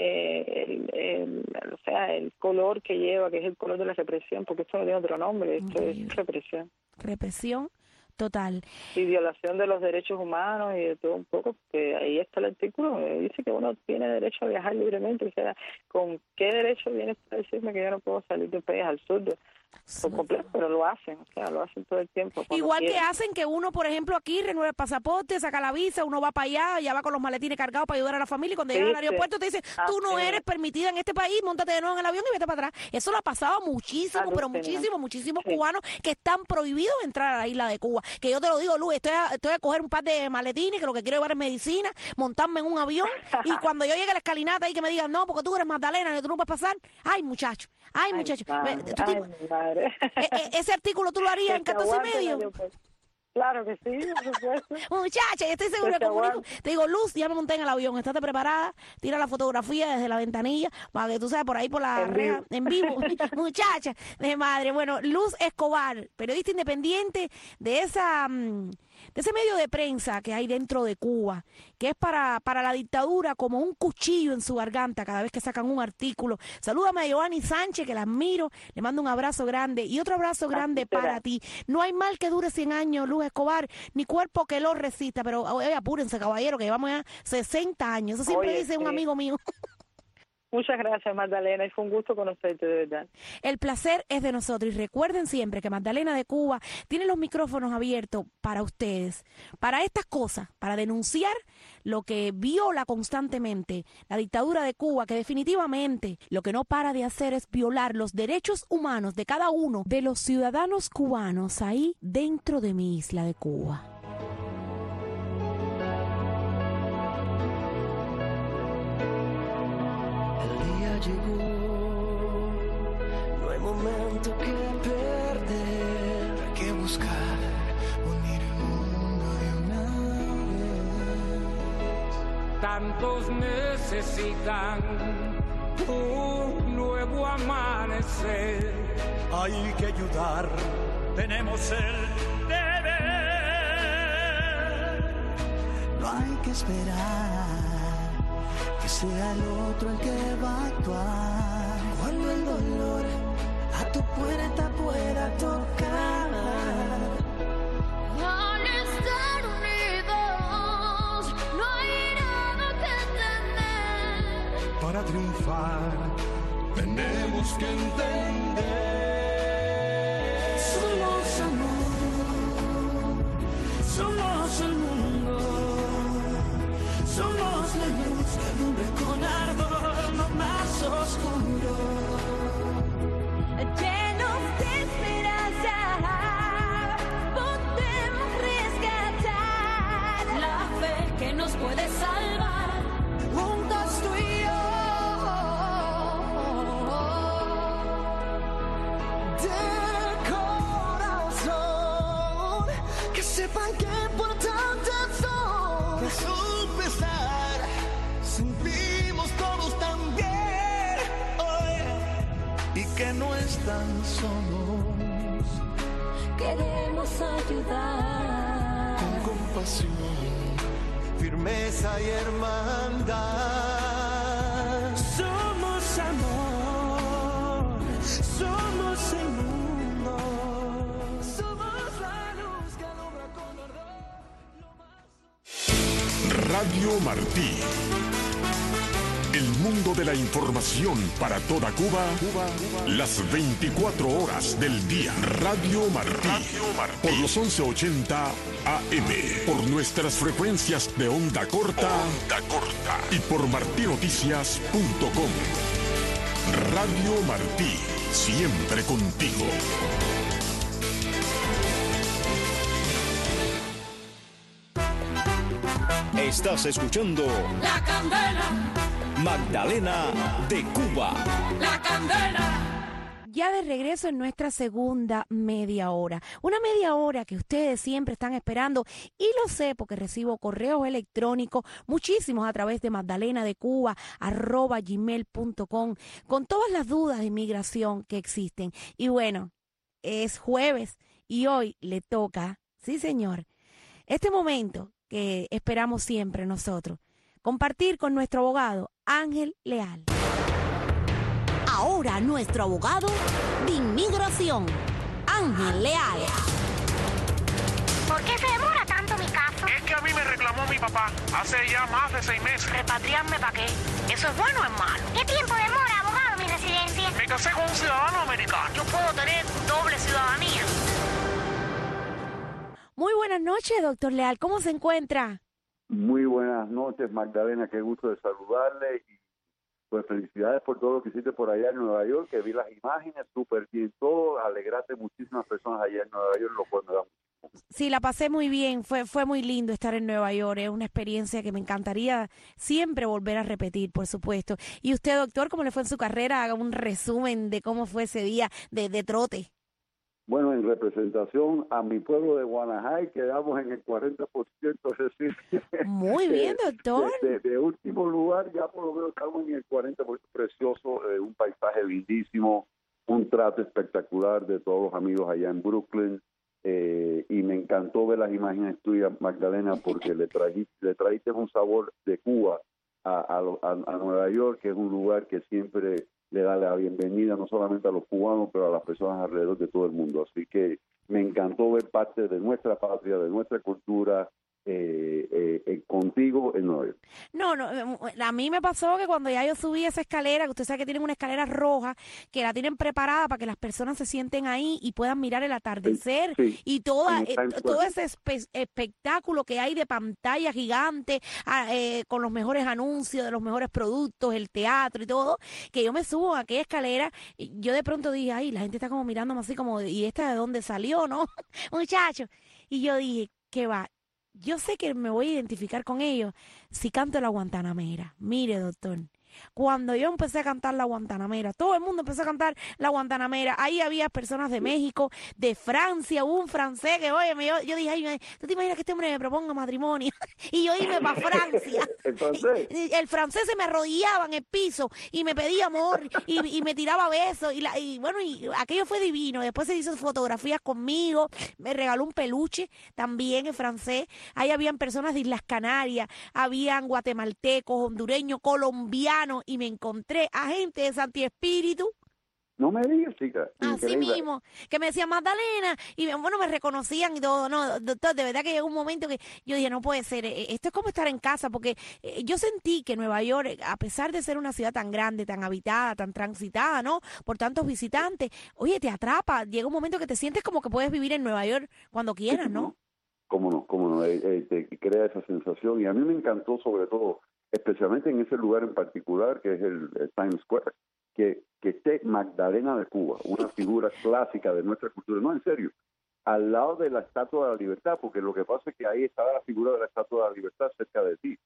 [SPEAKER 7] el color que lleva, que es el color de la represión, porque esto no tiene otro nombre, esto es represión.
[SPEAKER 3] Represión total.
[SPEAKER 7] Y violación de los derechos humanos y de todo un poco, porque ahí está el artículo, dice que uno tiene derecho a viajar libremente, o sea, ¿con qué derecho vienes a decirme que yo no puedo salir del país al sur? Por completo, pero lo hacen, o sea, lo hacen todo el tiempo.
[SPEAKER 3] Igual
[SPEAKER 7] quieren.
[SPEAKER 3] Que hacen que uno, por ejemplo, aquí renueva el pasaporte, saca la visa, uno va para allá, ya va con los maletines cargados para ayudar a la familia y cuando llega al aeropuerto te dicen, tú no eres permitida en este país, móntate de nuevo en el avión y vete para atrás. Eso lo ha pasado muchísimo, pero muchísimos cubanos que están prohibidos de entrar a la isla de Cuba. Que yo te lo digo, Luz, estoy a coger un par de maletines, que lo que quiero llevar es medicina, montarme en un avión y cuando yo llegue a la escalinata y que me digan, no, porque tú eres Magdalena, que tú no puedes pasar. Ay, muchacho. Ese artículo tú lo harías en 14 y medio.
[SPEAKER 7] Claro que sí, por supuesto.
[SPEAKER 3] Muchacha, yo estoy segura que te digo, Luz, ya me monté en el avión, estate preparada, tira la fotografía desde la ventanilla, para que tú sabes, por ahí por la reja, en vivo. Muchacha, de madre. Bueno, Luz Escobar, periodista independiente de ese medio de prensa que hay dentro de Cuba, que es para la dictadura como un cuchillo en su garganta cada vez que sacan un artículo. Salúdame a Giovanni Sánchez, que la admiro, le mando un abrazo grande y otro abrazo grande para ti. No hay mal que dure 100 años, Luz Escobar, ni cuerpo que lo resista, pero apúrense, caballero, que llevamos ya 60 años. Eso siempre dice un amigo mío.
[SPEAKER 7] Muchas gracias, Magdalena, y fue un gusto conocerte, de verdad.
[SPEAKER 3] El placer es de nosotros, y recuerden siempre que Magdalena de Cuba tiene los micrófonos abiertos para ustedes, para estas cosas, para denunciar lo que viola constantemente la dictadura de Cuba, que definitivamente lo que no para de hacer es violar los derechos humanos de cada uno de los ciudadanos cubanos ahí dentro de mi isla de Cuba.
[SPEAKER 8] Llegó, no hay momento que perder, hay que buscar unir el mundo de una vez.
[SPEAKER 4] Tantos necesitan un nuevo amanecer.
[SPEAKER 8] Hay que ayudar, tenemos el deber. No hay que esperar que sea el otro el que va a actuar. Cuando el dolor a tu puerta pueda tocar.
[SPEAKER 9] Al estar unidos no hay nada que temer.
[SPEAKER 8] Para triunfar tenemos que entender. Somos amor, somos el mundo, somos la luz de un rincón árbol no más oscuro.
[SPEAKER 9] Llenos de esperanza, podemos rescatar la fe que nos puede salvar.
[SPEAKER 8] Juntos tú y yo, del corazón, que sepan qué importantes son. Que su pesar sentimos todos también hoy, y que no están solos.
[SPEAKER 9] Queremos ayudar
[SPEAKER 8] con compasión, firmeza y hermandad. Somos amor, somos el mundo, somos la luz que alumbra con ardor.
[SPEAKER 10] Radio Martí, El mundo de la información para toda Cuba, las 24 horas del día. Radio Martí, por los 1180 AM, por nuestras frecuencias de onda corta y por martinoticias.com. Radio Martí, siempre contigo.
[SPEAKER 11] Estás escuchando
[SPEAKER 9] La Candela,
[SPEAKER 11] Magdalena de Cuba.
[SPEAKER 9] La Candela.
[SPEAKER 3] Ya de regreso en nuestra segunda media hora. Una media hora que ustedes siempre están esperando y lo sé porque recibo correos electrónicos, muchísimos a través de magdalenadecuba@gmail.com con todas las dudas de inmigración que existen. Y bueno, es jueves y hoy le toca, sí señor, este momento que esperamos siempre nosotros, compartir con nuestro abogado Ángel Leal.
[SPEAKER 2] Ahora nuestro abogado de inmigración, Ángel Leal.
[SPEAKER 12] ¿Por qué se demora tanto mi caso?
[SPEAKER 13] Es que a mí me reclamó mi papá hace ya más de 6 meses.
[SPEAKER 12] ¿Repatriarme para qué? ¿Eso es bueno o es malo? ¿Qué tiempo demora, abogado, mi residencia?
[SPEAKER 13] Me casé con un ciudadano americano.
[SPEAKER 12] Yo puedo tener doble ciudadanía.
[SPEAKER 3] Muy buenas noches, doctor Leal. ¿Cómo se encuentra?
[SPEAKER 14] Muy buenas noches, Magdalena. Qué gusto de saludarle. Y pues felicidades por todo lo que hiciste por allá en Nueva York, que vi las imágenes, súper bien todo. Alegraste muchísimas personas allá en Nueva York, lo cual me da mucho.
[SPEAKER 3] Sí, la pasé muy bien. Fue muy lindo estar en Nueva York. Es una experiencia que me encantaría siempre volver a repetir, por supuesto. Y usted, doctor, ¿cómo le fue en su carrera? Haga un resumen de cómo fue ese día de trote.
[SPEAKER 14] Bueno, en representación a mi pueblo de Guanajay, quedamos en el 40%, es decir...
[SPEAKER 3] Muy bien, doctor.
[SPEAKER 14] De último lugar, ya por lo menos estamos en el 40%, precioso, un paisaje lindísimo, un trato espectacular de todos los amigos allá en Brooklyn, y me encantó ver las imágenes tuyas, Magdalena, porque le trajiste un sabor de Cuba a Nueva York, que es un lugar que siempre le da la bienvenida no solamente a los cubanos, pero a las personas alrededor de todo el mundo. Así que me encantó ver parte de nuestra patria, de nuestra cultura, contigo en Nueva York.
[SPEAKER 3] No, a mí me pasó que cuando ya yo subí esa escalera, que usted sabe que tienen una escalera roja, que la tienen preparada para que las personas se sienten ahí y puedan mirar el atardecer,
[SPEAKER 14] sí,
[SPEAKER 3] y todo ese espectáculo que hay de pantalla gigante, con los mejores anuncios de los mejores productos, el teatro y todo, que yo me subo a aquella escalera y yo de pronto dije, ay, la gente está como mirándome así como, ¿y esta de dónde salió, no? Muchacho. Y yo dije, ¿qué va? Yo sé que me voy a identificar con ellos si canto la Guantanamera. Mire, doctor, cuando yo empecé a cantar la Guantanamera, todo el mundo empezó a cantar la Guantanamera. Ahí había personas de México, de Francia, hubo un francés que, oye, yo dije, ay, ¿tú te imaginas que este hombre me proponga matrimonio? Y yo irme para Francia. El francés se me arrodillaba en el piso y me pedía amor y me tiraba besos. Y bueno, y aquello fue divino. Después se hizo fotografías conmigo, me regaló un peluche también en francés. Ahí habían personas de Islas Canarias, habían guatemaltecos, hondureños, colombianos, y me encontré a gente de Santi Espíritu.
[SPEAKER 14] No me digas, chica.
[SPEAKER 3] Así mismo, que me decían Magdalena, y bueno, me reconocían y todo. No, doctor, de verdad que llegó un momento que yo dije, no puede ser, esto es como estar en casa, porque yo sentí que Nueva York, a pesar de ser una ciudad tan grande, tan habitada, tan transitada, ¿no?, por tantos visitantes, oye, te atrapa, llega un momento que te sientes como que puedes vivir en Nueva York cuando quieras, ¿no?
[SPEAKER 14] Cómo no, te crea esa sensación, y a mí me encantó sobre todo, especialmente en ese lugar en particular, que es el Times Square, que esté Magdalena de Cuba, una figura clásica de nuestra cultura, no, en serio, al lado de la Estatua de la Libertad, porque lo que pasa es que ahí está la figura de la Estatua de la Libertad cerca de ti.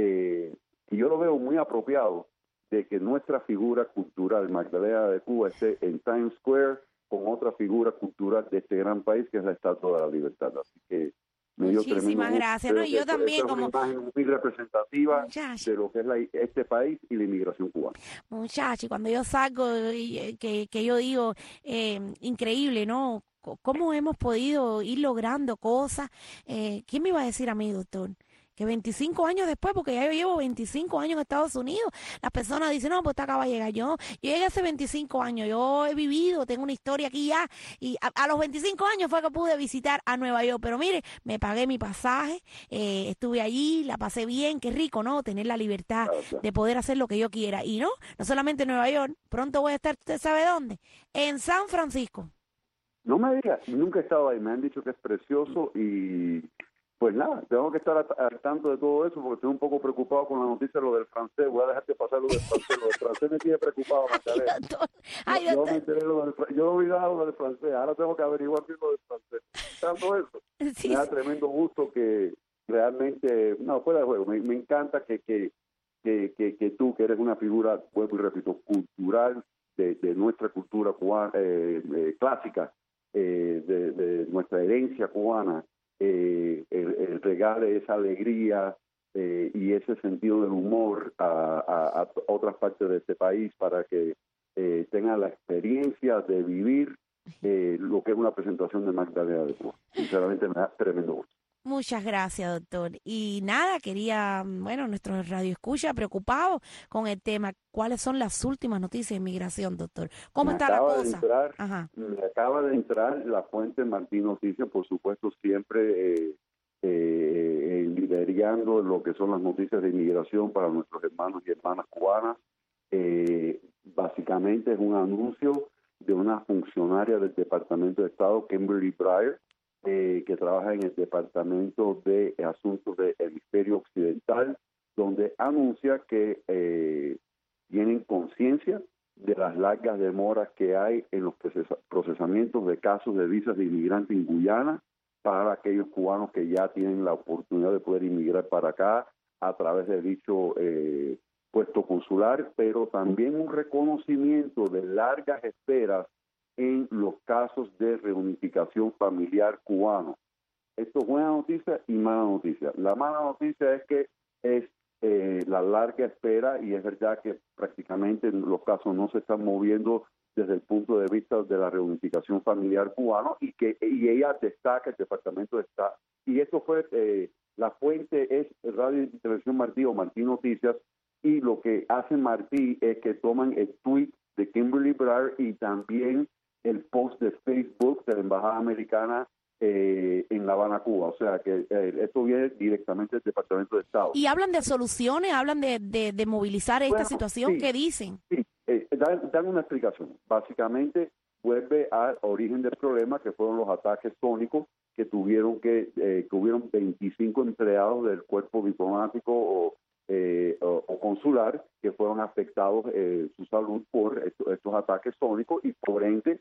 [SPEAKER 14] Y yo lo veo muy apropiado de que nuestra figura cultural, Magdalena de Cuba, esté en Times Square con otra figura cultural de este gran país, que es la Estatua de la Libertad. Así que
[SPEAKER 3] muchísimas gracias, ¿no? Y yo también
[SPEAKER 14] es una imagen muy representativa de lo que es este país y la inmigración cubana.
[SPEAKER 3] Muchachos, cuando yo salgo, que yo digo, increíble, ¿no? ¿Cómo hemos podido ir logrando cosas? ¿Quién me iba a decir a mí, doctor, que 25 años después, porque ya yo llevo 25 años en Estados Unidos, las personas dicen, no, pues esta acaba de llegar. Yo llegué hace 25 años, yo he vivido, tengo una historia aquí ya, y a los 25 años fue que pude visitar a Nueva York, pero mire, me pagué mi pasaje, estuve allí, la pasé bien, qué rico, ¿no? Tener la libertad de poder hacer lo que yo quiera. Y no solamente en Nueva York, pronto voy a estar, ¿usted sabe dónde? En San Francisco.
[SPEAKER 14] No me digas, nunca he estado ahí, me han dicho que es precioso y pues nada, tengo que estar al tanto de todo eso porque estoy un poco preocupado con la noticia de lo del francés. Voy a dejarte pasar lo del francés. Lo del francés me tiene preocupado, Magdalena. Yo me enteré yo no olvidaba lo del francés, ahora tengo que averiguar bien lo del francés. Tanto eso, me da tremendo gusto que realmente, no, fuera de juego, me encanta que tú, que eres una figura, vuelvo y repito, cultural de nuestra cultura cubana, clásica, de nuestra herencia cubana, el regale esa alegría y ese sentido del humor a otras partes de este país para que tengan la experiencia de vivir lo que es una presentación de Magdalena de Cuba. Sinceramente me da tremendo gusto.
[SPEAKER 3] Muchas gracias, doctor. Y nada, quería, nuestro radio escucha preocupado con el tema. ¿Cuáles son las últimas noticias de inmigración, doctor? ¿Cómo está la cosa?
[SPEAKER 14] Me acaba de entrar la fuente Martín Noticias, por supuesto, siempre liderando lo que son las noticias de inmigración para nuestros hermanos y hermanas cubanas. Básicamente es un anuncio de una funcionaria del Departamento de Estado, Kimberly Breyer, que trabaja en el Departamento de Asuntos del Hemisferio Occidental, donde anuncia que tienen conciencia de las largas demoras que hay en los procesamientos de casos de visas de inmigrantes en Guyana para aquellos cubanos que ya tienen la oportunidad de poder inmigrar para acá a través de dicho puesto consular, pero también un reconocimiento de largas esperas en los casos de reunificación familiar cubano. Esto es buena noticia y mala noticia. La mala noticia es que es la larga espera y es verdad que prácticamente los casos no se están moviendo desde el punto de vista de la reunificación familiar cubano y ella destaca el Departamento de Estado. Y esto fue, la fuente es Radio y Televisión Martí o Martí Noticias, y lo que hace Martí es que toman el tweet de Kimberly Breyer y también el post de Facebook de la Embajada Americana en La Habana, Cuba. O sea que esto viene directamente del Departamento de Estado.
[SPEAKER 3] ¿Y hablan de soluciones? ¿Hablan de movilizar esta situación?
[SPEAKER 14] Sí,
[SPEAKER 3] ¿qué dicen?
[SPEAKER 14] Sí, dan una explicación. Básicamente vuelve al origen del problema, que fueron los ataques sónicos que hubieron 25 empleados del cuerpo diplomático o consular que fueron afectados su salud por estos ataques sónicos y por ende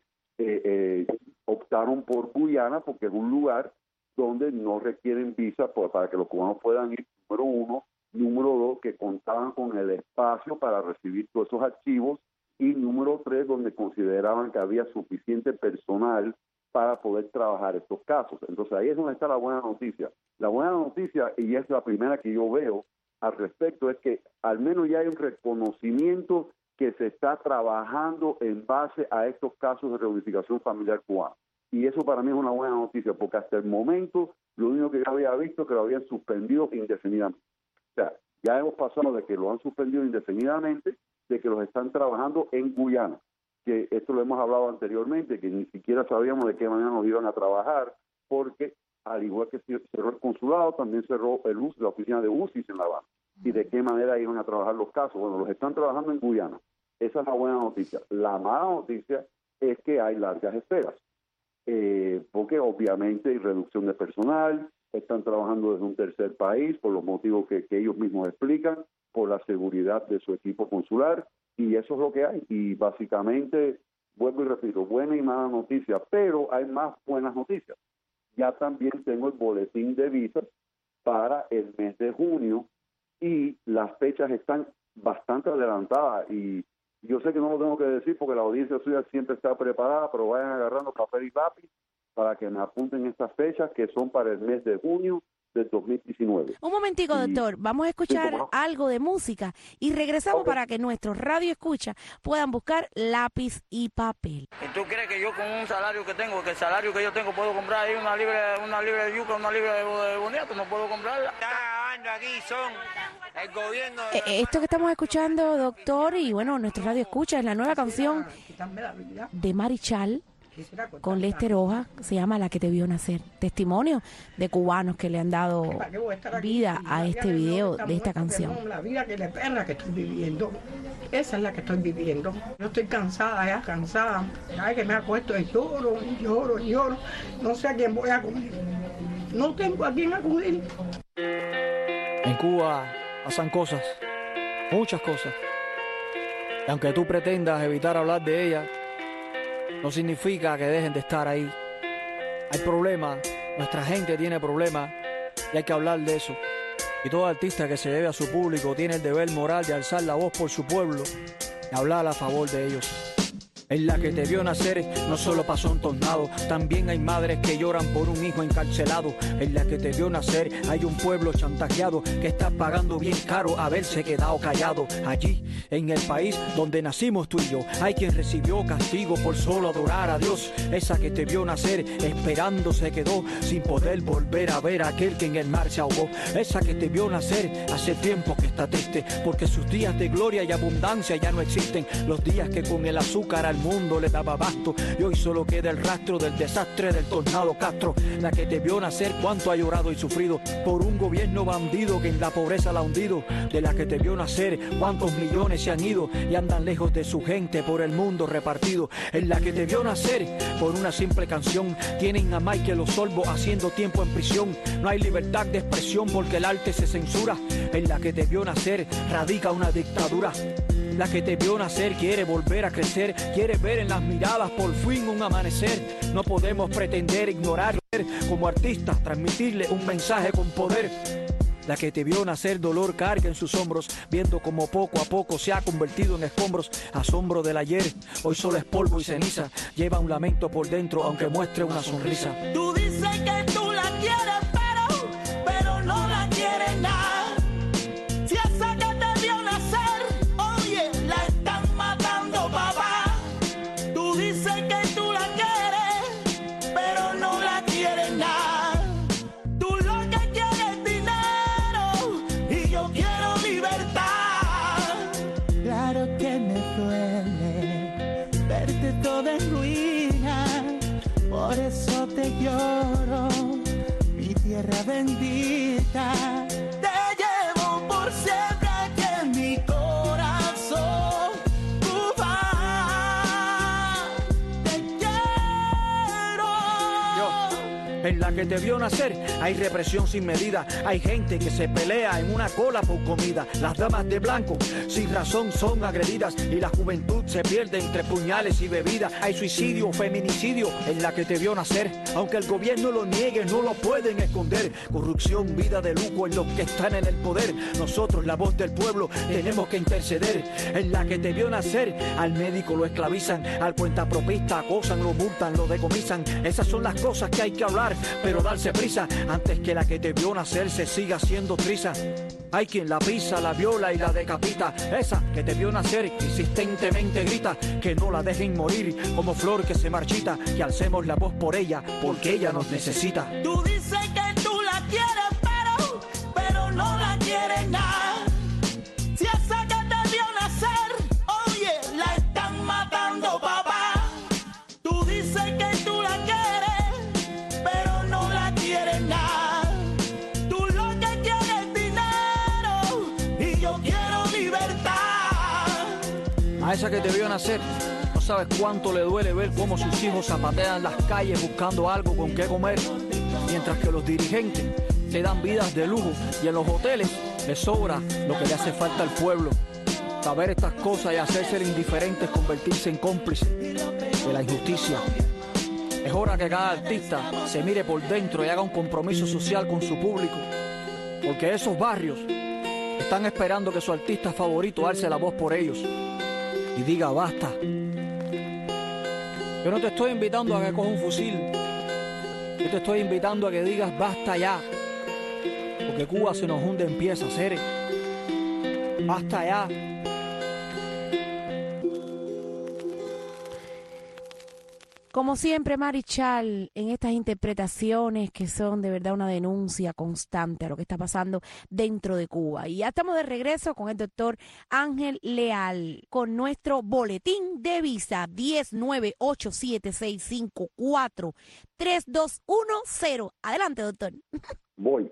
[SPEAKER 14] optaron por Guyana porque es un lugar donde no requieren visa para que los cubanos puedan ir, número uno. Número dos, que contaban con el espacio para recibir todos esos archivos. Y número tres, donde consideraban que había suficiente personal para poder trabajar estos casos. Entonces ahí es donde está la buena noticia. La buena noticia, y es la primera que yo veo al respecto, es que al menos ya hay un reconocimiento que se está trabajando en base a estos casos de reunificación familiar cubana. Y eso para mí es una buena noticia, porque hasta el momento lo único que yo había visto es que lo habían suspendido indefinidamente. O sea, ya hemos pasado de que lo han suspendido indefinidamente, de que los están trabajando en Guyana, que esto lo hemos hablado anteriormente, que ni siquiera sabíamos de qué manera nos iban a trabajar, porque al igual que cerró el consulado, también cerró la oficina de UCIS en La Habana. ¿Y de qué manera iban a trabajar los casos? Bueno, los están trabajando en Guyana. Esa es la buena noticia. La mala noticia es que hay largas esperas, porque obviamente hay reducción de personal, están trabajando desde un tercer país por los motivos que ellos mismos explican, por la seguridad de su equipo consular, y eso es lo que hay. Y básicamente, vuelvo y repito, buena y mala noticia, pero hay más buenas noticias. Ya también tengo el boletín de visas para el mes de junio y las fechas están bastante adelantadas y yo sé que no lo tengo que decir porque la audiencia suya siempre está preparada, pero vayan agarrando papel y lápiz para que me apunten estas fechas que son para el mes de junio del 2019.
[SPEAKER 3] Un momentico, doctor. Vamos a escuchar algo de música y regresamos para que nuestros radio escucha puedan buscar lápiz y papel.
[SPEAKER 15] ¿Y tú crees que yo con un salario que tengo, que el salario que yo tengo, puedo comprar ahí una libra de yuca, una libra de boniato? No puedo comprarla. Están acabando aquí, son el gobierno.
[SPEAKER 3] Esto que estamos escuchando, doctor, y bueno, nuestro radio escucha, es la nueva canción de Marichal con Lester Hoja, se llama La que te vio nacer. Testimonio de cubanos que le han dado vida a este video de esta canción.
[SPEAKER 16] La vida que le perra que estoy viviendo, esa es la que estoy viviendo. Yo estoy cansada, ya cansada. Cada vez que me acuesto lloro. No sé a quién voy a acudir. No tengo a quién acudir.
[SPEAKER 17] En Cuba pasan cosas, muchas cosas. Y aunque tú pretendas evitar hablar de ellas, no significa que dejen de estar ahí. Hay problemas, nuestra gente tiene problemas y hay que hablar de eso. Y todo artista que se debe a su público tiene el deber moral de alzar la voz por su pueblo y hablar a favor de ellos. En La que te vio nacer no solo pasó un tornado, también hay madres que lloran por un hijo encarcelado. En La que te vio nacer hay un pueblo chantajeado que está pagando bien caro haberse quedado callado. Allí, en el país donde nacimos tú y yo, hay quien recibió castigo por solo adorar a Dios. Esa que te vio nacer esperando se quedó sin poder volver a ver a aquel que en el mar se ahogó. Esa que te vio nacer hace tiempo que está triste porque sus días de gloria y abundancia ya no existen. Los días que con el azúcar al mundo le daba abasto y hoy solo queda el rastro del desastre del tornado Castro. La que te vio nacer cuánto ha llorado y sufrido por un gobierno bandido que en la pobreza la ha hundido. De la que te vio nacer cuántos millones se han ido y andan lejos de su gente por el mundo repartido. En La que te vio nacer por una simple canción tienen a Michael Osorbo haciendo tiempo en prisión. No hay libertad de expresión porque el arte se censura. En La que te vio nacer radica una dictadura. La que te vio nacer quiere volver a crecer, quiere ver en las miradas por fin un amanecer. No podemos pretender ignorar como artistas, transmitirle un mensaje con poder. La que te vio nacer dolor carga en sus hombros, viendo como poco a poco se ha convertido en escombros. Asombro del ayer, hoy solo es polvo y ceniza. Lleva un lamento por dentro aunque muestre una sonrisa.
[SPEAKER 8] Tú dices que tú la quieres, pero no la quieres nada. Si esa que te vio nacer, oye, la están matando, papá. Tú dices que tú la quieres, pero no la quieres nada. Tú lo que quieres es dinero y yo quiero libertad. Claro que me duele verte toda en ruina, por eso te lloro, mi tierra bendita. Te llevo por siempre aquí en mi corazón, Cuba. Te quiero.
[SPEAKER 17] En La que te vio nacer hay represión sin medida. Hay gente que se pelea en una cola por comida. Las damas de blanco sin razón son agredidas y la juventud se pierde entre puñales y bebidas. Hay suicidio, feminicidio en La que te vio nacer. Aunque el gobierno lo niegue, no lo pueden esconder. Corrupción, vida de lujo en los que están en el poder. Nosotros, la voz del pueblo, tenemos que interceder. En La que te vio nacer al médico lo esclavizan, al cuentapropista acosan, lo multan, lo decomisan. Esas son las cosas que hay que hablar, pero darse prisa antes que La que te vio nacer se siga haciendo triza. Hay quien la pisa, la viola y la decapita. Esa que te vio nacer insistentemente grita que no la dejen morir como flor que se marchita, que alcemos la voz por ella porque ella nos necesita.
[SPEAKER 8] Tú dices que tú la quieres, pero no la quieres nada. Si esa que te vio nacer, oye, la están matando, papá. Tú dices que tú la quieres, pero no la quieres nada. Tú lo que quieres es dinero y yo quiero libertad.
[SPEAKER 17] A esa que te vio nacer, no sabes cuánto le duele ver cómo sus hijos zapatean las calles buscando algo con qué comer, mientras que los dirigentes se dan vidas de lujo y en los hoteles les sobra lo que le hace falta al pueblo. Saber estas cosas y hacerse indiferentes, convertirse en cómplice de la injusticia. Es hora que cada artista se mire por dentro y haga un compromiso social con su público, porque esos barrios están esperando que su artista favorito alce la voz por ellos y diga basta. Yo no te estoy invitando a que cojas un fusil, yo te estoy invitando a que digas basta ya. porque Cuba se nos hunde en piezas, Cere. Hasta allá.
[SPEAKER 3] Como siempre, Marichal, en estas interpretaciones que son de verdad una denuncia constante a lo que está pasando dentro de Cuba. Y ya estamos de regreso con el doctor Ángel Leal, con nuestro boletín de visa 109876543210. Adelante, doctor.
[SPEAKER 14] Voy.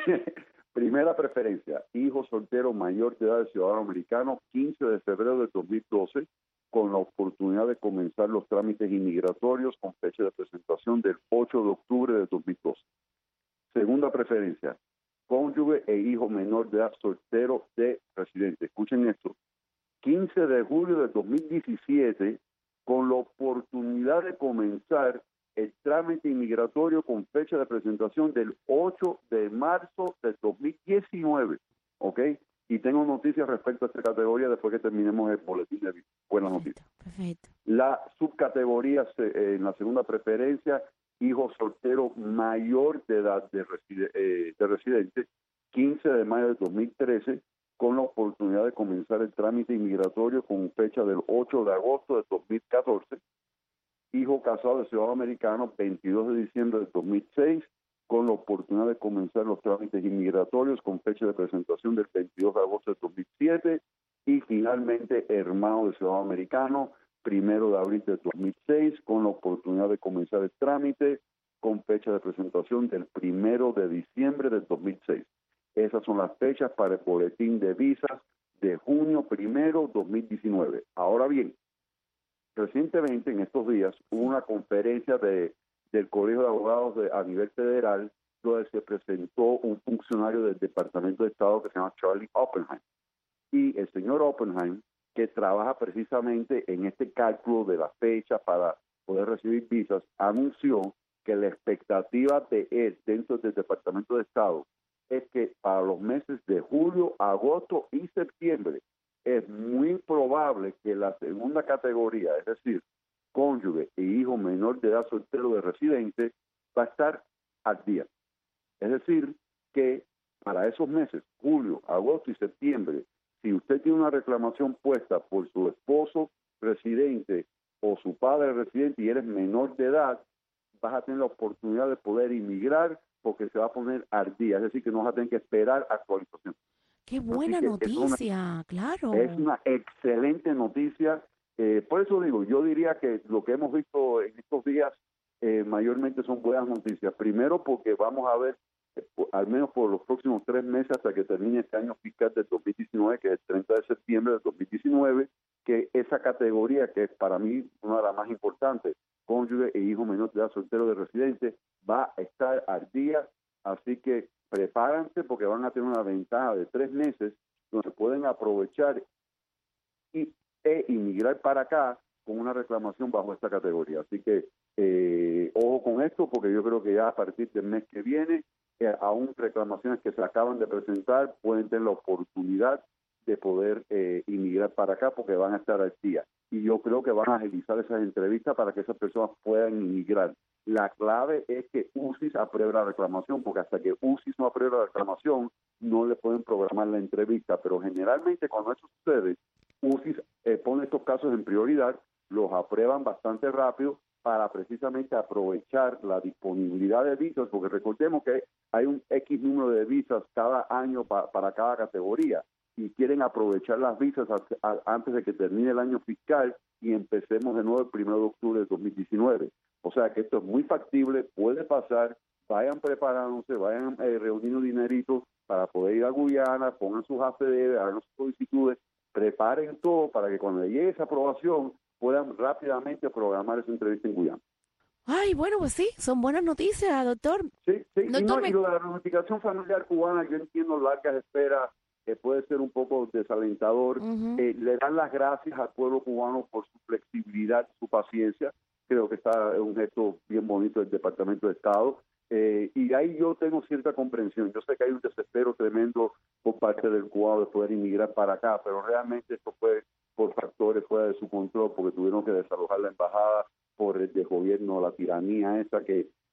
[SPEAKER 14] Primera preferencia, hijo soltero mayor de edad de ciudadano americano, 15 de febrero del 2012, con la oportunidad de comenzar los trámites inmigratorios con fecha de presentación del 8 de octubre de 2012. Segunda preferencia, cónyuge e hijo menor de edad soltero de residente. Escuchen esto, 15 de julio de 2017, con la oportunidad de comenzar el trámite inmigratorio con fecha de presentación del 8 de marzo del 2019, ¿ok? Y tengo noticias respecto a esta categoría después que terminemos el boletín de visa. Buenas noticias.
[SPEAKER 3] Perfecto.
[SPEAKER 14] La subcategoría en la segunda preferencia, hijo soltero mayor de edad de residente, 15 de mayo de 2013, con la oportunidad de comenzar el trámite inmigratorio con fecha del 8 de agosto de 2014. Hijo casado de ciudadano americano, 22 de diciembre de 2006, con la oportunidad de comenzar los trámites inmigratorios con fecha de presentación del 22 de agosto de 2007, y finalmente hermano de ciudadano americano, 1 de abril de 2006, con la oportunidad de comenzar el trámite con fecha de presentación del 1 de diciembre de 2006. Esas son las fechas para el boletín de visas de junio 1, 2019. Ahora bien, recientemente en estos días hubo una conferencia del Colegio de Abogados a nivel federal, donde se presentó un funcionario del Departamento de Estado que se llama Charlie Oppenheim. Y el señor Oppenheim, que trabaja precisamente en este cálculo de la fecha para poder recibir visas, anunció que la expectativa de él dentro del Departamento de Estado es que para los meses de julio, agosto y septiembre es muy probable que la segunda categoría, es decir, cónyuge e hijo menor de edad soltero de residente, va a estar al día. Es decir, que para esos meses, julio, agosto y septiembre, si usted tiene una reclamación puesta por su esposo residente o su padre residente y eres menor de edad, vas a tener la oportunidad de poder inmigrar porque se va a poner al día. Es decir, que no vas a tener que esperar actualización.
[SPEAKER 3] ¡Qué buena noticia! Claro.
[SPEAKER 14] Es una excelente noticia. Por eso digo, yo diría que lo que hemos visto en estos días mayormente son buenas noticias. Primero porque vamos a ver, al menos por los próximos 3 meses hasta que termine este año fiscal del 2019, que es el 30 de septiembre del 2019, que esa categoría, que es para mí una de las más importantes, cónyuge e hijo menor de edad soltero de residente, va a estar al día. Así que prepárense porque van a tener una ventaja de 3 meses donde pueden aprovechar e inmigrar para acá con una reclamación bajo esta categoría. Así que ojo con esto, porque yo creo que ya a partir del mes que viene, aún reclamaciones que se acaban de presentar pueden tener la oportunidad de poder inmigrar para acá porque van a estar al día. Y yo creo que van a agilizar esas entrevistas para que esas personas puedan inmigrar. La clave es que UCIS apruebe la reclamación, porque hasta que UCIS no apruebe la reclamación, no le pueden programar la entrevista. Pero generalmente cuando eso sucede, UCIS pone estos casos en prioridad, los aprueban bastante rápido para precisamente aprovechar la disponibilidad de visas, porque recordemos que hay un X número de visas cada año para cada categoría, y quieren aprovechar las visas antes de que termine el año fiscal y empecemos de nuevo el 1 de octubre de 2019. O sea que esto es muy factible, puede pasar, vayan preparándose, vayan reuniendo dinerito para poder ir a Guyana, pongan sus AFD, hagan sus solicitudes, preparen todo para que cuando llegue esa aprobación puedan rápidamente programar esa entrevista en Guyana.
[SPEAKER 3] Ay, bueno, pues sí, son buenas noticias, doctor.
[SPEAKER 14] Sí,
[SPEAKER 3] Doctor,
[SPEAKER 14] y lo de la reunificación familiar cubana, yo entiendo largas esperas, puede ser un poco desalentador. Le dan las gracias al pueblo cubano por su flexibilidad, su paciencia. Creo que está un gesto bien bonito del Departamento de Estado. Y ahí yo tengo cierta comprensión. Yo sé que hay un desespero tremendo por parte del cubano de poder inmigrar para acá, pero realmente esto fue por factores fuera de su control, porque tuvieron que desalojar la embajada por el desgobierno, la tiranía esa que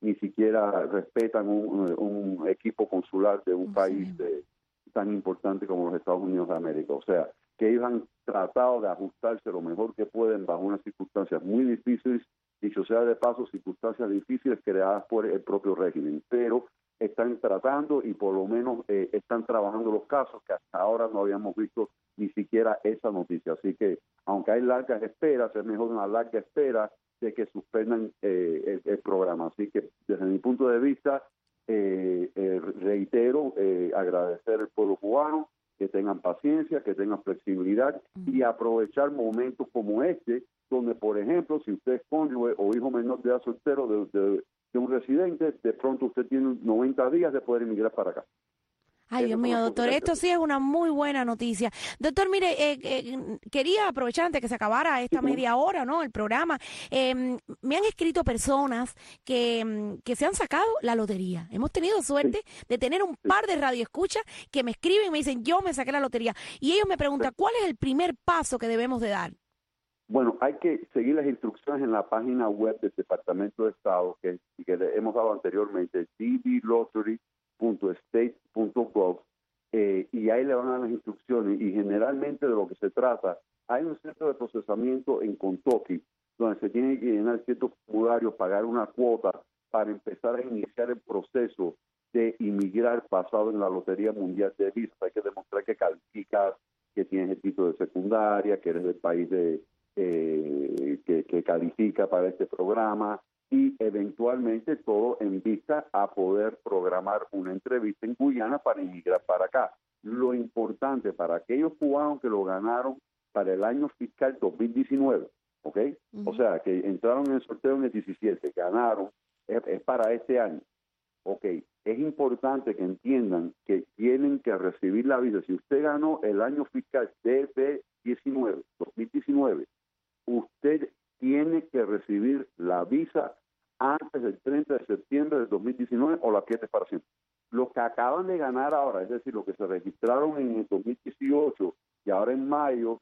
[SPEAKER 14] ni siquiera respetan un equipo consular de un país tan importante como los Estados Unidos de América. O sea, que ellos han tratado de ajustarse lo mejor que pueden bajo unas circunstancias muy difíciles, dicho sea de paso, circunstancias difíciles creadas por el propio régimen, pero están tratando y por lo menos están trabajando los casos que hasta ahora no habíamos visto ni siquiera esa noticia. Así que, aunque hay largas esperas, es mejor una larga espera de que suspendan el programa. Así que, desde mi punto de vista, reitero, agradecer al pueblo cubano, que tengan paciencia, que tengan flexibilidad y aprovechar momentos como este, donde, por ejemplo, si usted es cónyuge o hijo menor de edad soltero de un residente, de pronto usted tiene 90 días de poder emigrar para acá.
[SPEAKER 3] Ay, Dios mío, doctor, esto sí es una muy buena noticia. Doctor, mire, quería aprovechar antes que se acabara esta media hora, ¿no?, el programa. Me han escrito personas que se han sacado la lotería. Hemos tenido suerte de tener un par de radioescuchas que me escriben y me dicen, yo me saqué la lotería. Y ellos me preguntan, ¿cuál es el primer paso que debemos de dar?
[SPEAKER 14] Bueno, hay que seguir las instrucciones en la página web del Departamento de Estado que le hemos dado anteriormente, dblottery.state.gov, y ahí le van a dar las instrucciones. Y generalmente de lo que se trata, hay un centro de procesamiento en Kentucky donde se tiene que llenar ciertos formularios, pagar una cuota para empezar a iniciar el proceso de inmigrar basado en la Lotería Mundial de Visas. Hay que demostrar que calificas, que tienes el título de secundaria, que eres del país que califica para este programa, y eventualmente todo en vista a poder programar una entrevista en Guyana para inmigrar para acá. Lo importante para aquellos cubanos que lo ganaron para el año fiscal 2019, ¿ok? O sea, que entraron en el sorteo en el 17, ganaron, es para este año. Ok, es importante que entiendan que tienen que recibir la visa. Si usted ganó el año fiscal DB19, 2019, usted tiene que recibir la visa antes del 30 de septiembre del 2019 o la pierde para siempre. Los que acaban de ganar ahora, es decir, los que se registraron en el 2018 y ahora en mayo,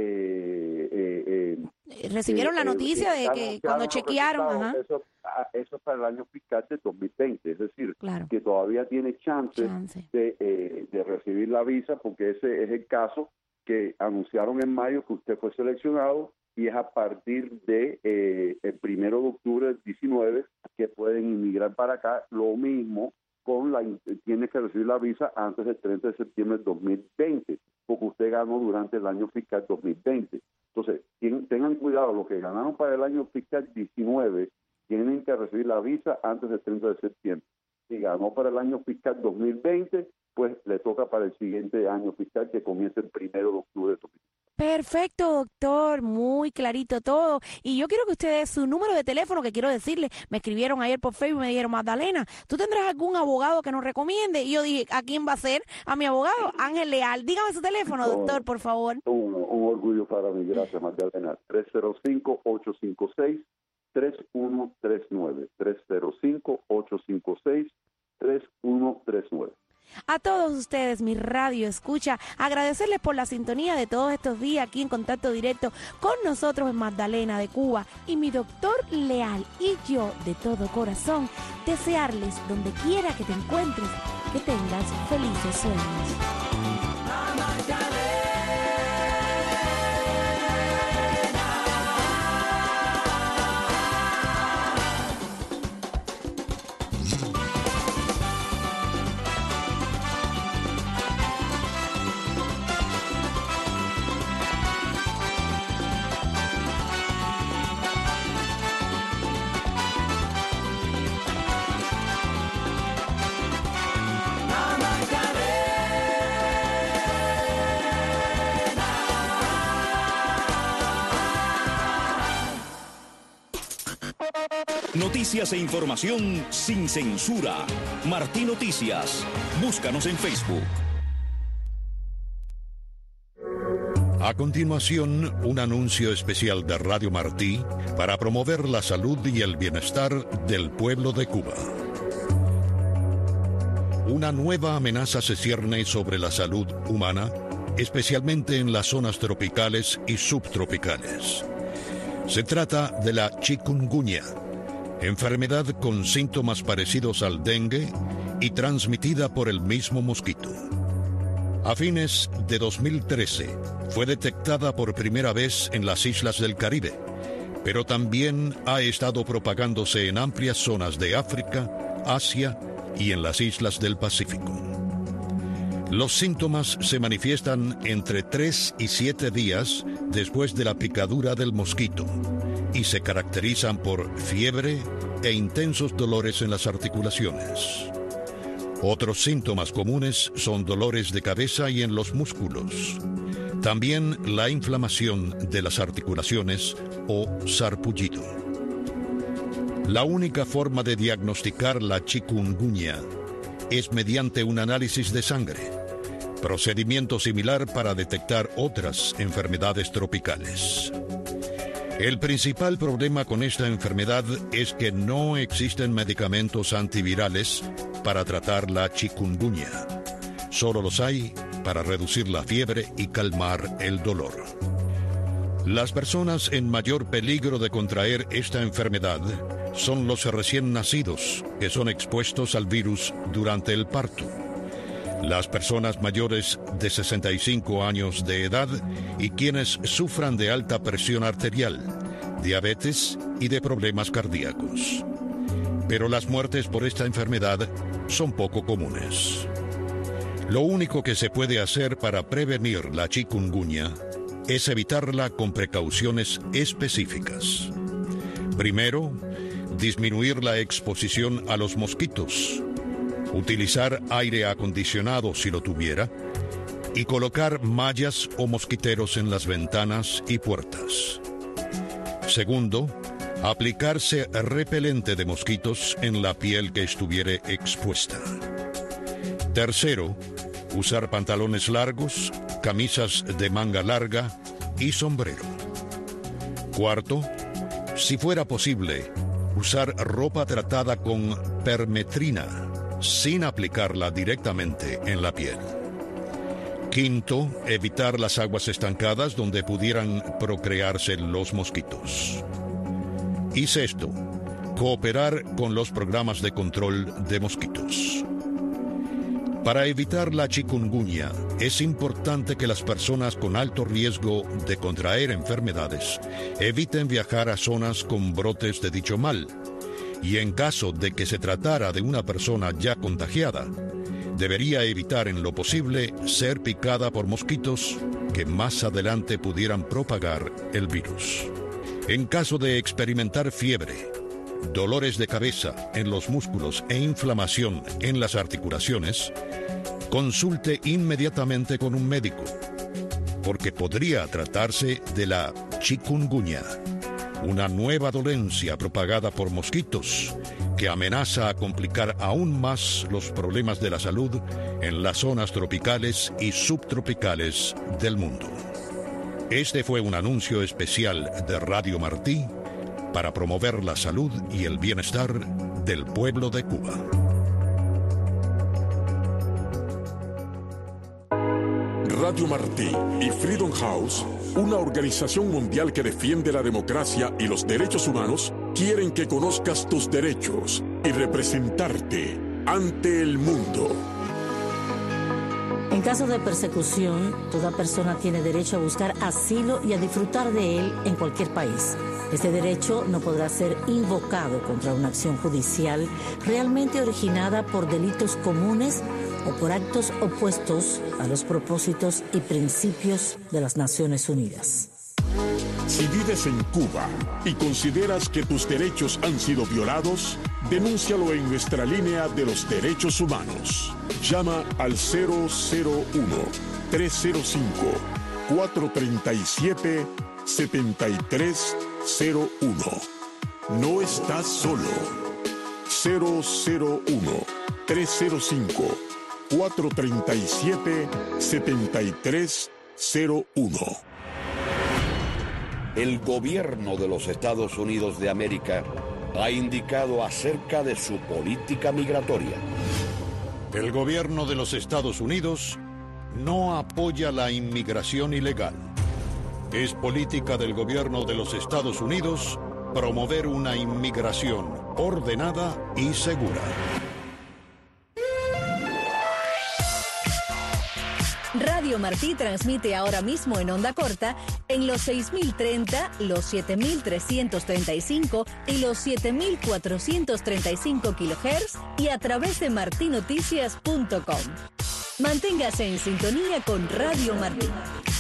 [SPEAKER 3] recibieron la noticia de que cuando chequearon,
[SPEAKER 14] eso es para el año fiscal de 2020, es decir, que todavía tiene chance. De recibir la visa, porque ese es el caso que anunciaron en mayo que usted fue seleccionado, y es a partir de el 1 de octubre del 19 que pueden inmigrar para acá. Lo mismo tiene que recibir la visa antes del 30 de septiembre del 2020, porque usted ganó durante el año fiscal 2020. Entonces, tengan cuidado, los que ganaron para el año fiscal 19 tienen que recibir la visa antes del 30 de septiembre. Si ganó para el año fiscal 2020, pues le toca para el siguiente año fiscal, que comienza el 1 de octubre de 2020.
[SPEAKER 3] Perfecto, doctor, muy clarito todo. Y yo quiero que usted dé su número de teléfono, que quiero decirle, me escribieron ayer por Facebook, me dijeron, Magdalena, ¿tú tendrás algún abogado que nos recomiende? Y yo dije, ¿a quién va a ser? A mi abogado, Ángel Leal. Dígame su teléfono, doctor, por favor.
[SPEAKER 14] Un orgullo para mí, gracias, Magdalena. 305-856-3139. 305-856-3139.
[SPEAKER 3] A todos ustedes, mi radio escucha, agradecerles por la sintonía de todos estos días aquí en contacto directo con nosotros en Magdalena de Cuba, y mi doctor Leal y yo de todo corazón desearles, donde quiera que te encuentres, que tengas felices sueños.
[SPEAKER 11] Noticias e información sin censura. Martí Noticias. Búscanos en Facebook.
[SPEAKER 1] A continuación, un anuncio especial de Radio Martí para promover la salud y el bienestar del pueblo de Cuba. Una nueva amenaza se cierne sobre la salud humana, especialmente en las zonas tropicales y subtropicales. Se trata de la chikungunya, enfermedad con síntomas parecidos al dengue y transmitida por el mismo mosquito. A fines de 2013 fue detectada por primera vez en las islas del Caribe, pero también ha estado propagándose en amplias zonas de África, Asia y en las islas del Pacífico. Los síntomas se manifiestan entre 3 y 7 días después de la picadura del mosquito y se caracterizan por fiebre e intensos dolores en las articulaciones. Otros síntomas comunes son dolores de cabeza y en los músculos. También la inflamación de las articulaciones o sarpullido. La única forma de diagnosticar la chikungunya es mediante un análisis de sangre, procedimiento similar para detectar otras enfermedades tropicales. El principal problema con esta enfermedad es que no existen medicamentos antivirales para tratar la chikungunya. Solo los hay para reducir la fiebre y calmar el dolor. Las personas en mayor peligro de contraer esta enfermedad son los recién nacidos que son expuestos al virus durante el parto, las personas mayores de 65 años de edad y quienes sufran de alta presión arterial, diabetes y de problemas cardíacos. Pero las muertes por esta enfermedad son poco comunes. Lo único que se puede hacer para prevenir la chikungunya es evitarla con precauciones específicas. Primero, disminuir la exposición a los mosquitos, utilizar aire acondicionado si lo tuviera, y colocar mallas o mosquiteros en las ventanas y puertas. Segundo, aplicarse repelente de mosquitos en la piel que estuviere expuesta. Tercero, usar pantalones largos, camisas de manga larga y sombrero. Cuarto, si fuera posible, usar ropa tratada con permetrina, sin aplicarla directamente en la piel. Quinto, evitar las aguas estancadas donde pudieran procrearse los mosquitos. Y sexto, cooperar con los programas de control de mosquitos. Para evitar la chikungunya, es importante que las personas con alto riesgo de contraer enfermedades eviten viajar a zonas con brotes de dicho mal, y en caso de que se tratara de una persona ya contagiada, debería evitar en lo posible ser picada por mosquitos que más adelante pudieran propagar el virus. En caso de experimentar fiebre, dolores de cabeza en los músculos e inflamación en las articulaciones, consulte inmediatamente con un médico, porque podría tratarse de la chikungunya, una nueva dolencia propagada por mosquitos que amenaza a complicar aún más los problemas de la salud en las zonas tropicales y subtropicales del mundo. Este fue un anuncio especial de Radio Martí para promover la salud y el bienestar del pueblo de Cuba.
[SPEAKER 10] Radio Martí y Freedom House, una organización mundial que defiende la democracia y los derechos humanos, quieren que conozcas tus derechos y representarte ante el mundo.
[SPEAKER 18] En caso de persecución, toda persona tiene derecho a buscar asilo y a disfrutar de él en cualquier país. Este derecho no podrá ser invocado contra una acción judicial realmente originada por delitos comunes o por actos opuestos a los propósitos y principios de las Naciones Unidas.
[SPEAKER 10] Si vives en Cuba y consideras que tus derechos han sido violados, denúncialo en nuestra línea de los derechos humanos. Llama al 001-305-437-7301. No estás solo. 001-305-437-7301.
[SPEAKER 19] El gobierno de los Estados Unidos de América ha indicado acerca de su política migratoria.
[SPEAKER 1] El gobierno de los Estados Unidos no apoya la inmigración ilegal. Es política del gobierno de los Estados Unidos promover una inmigración ordenada y segura.
[SPEAKER 20] Radio Martí transmite ahora mismo en onda corta en los 6030, los 7335 y los 7435 kHz y a través de martinoticias.com. Manténgase en sintonía con Radio Martí.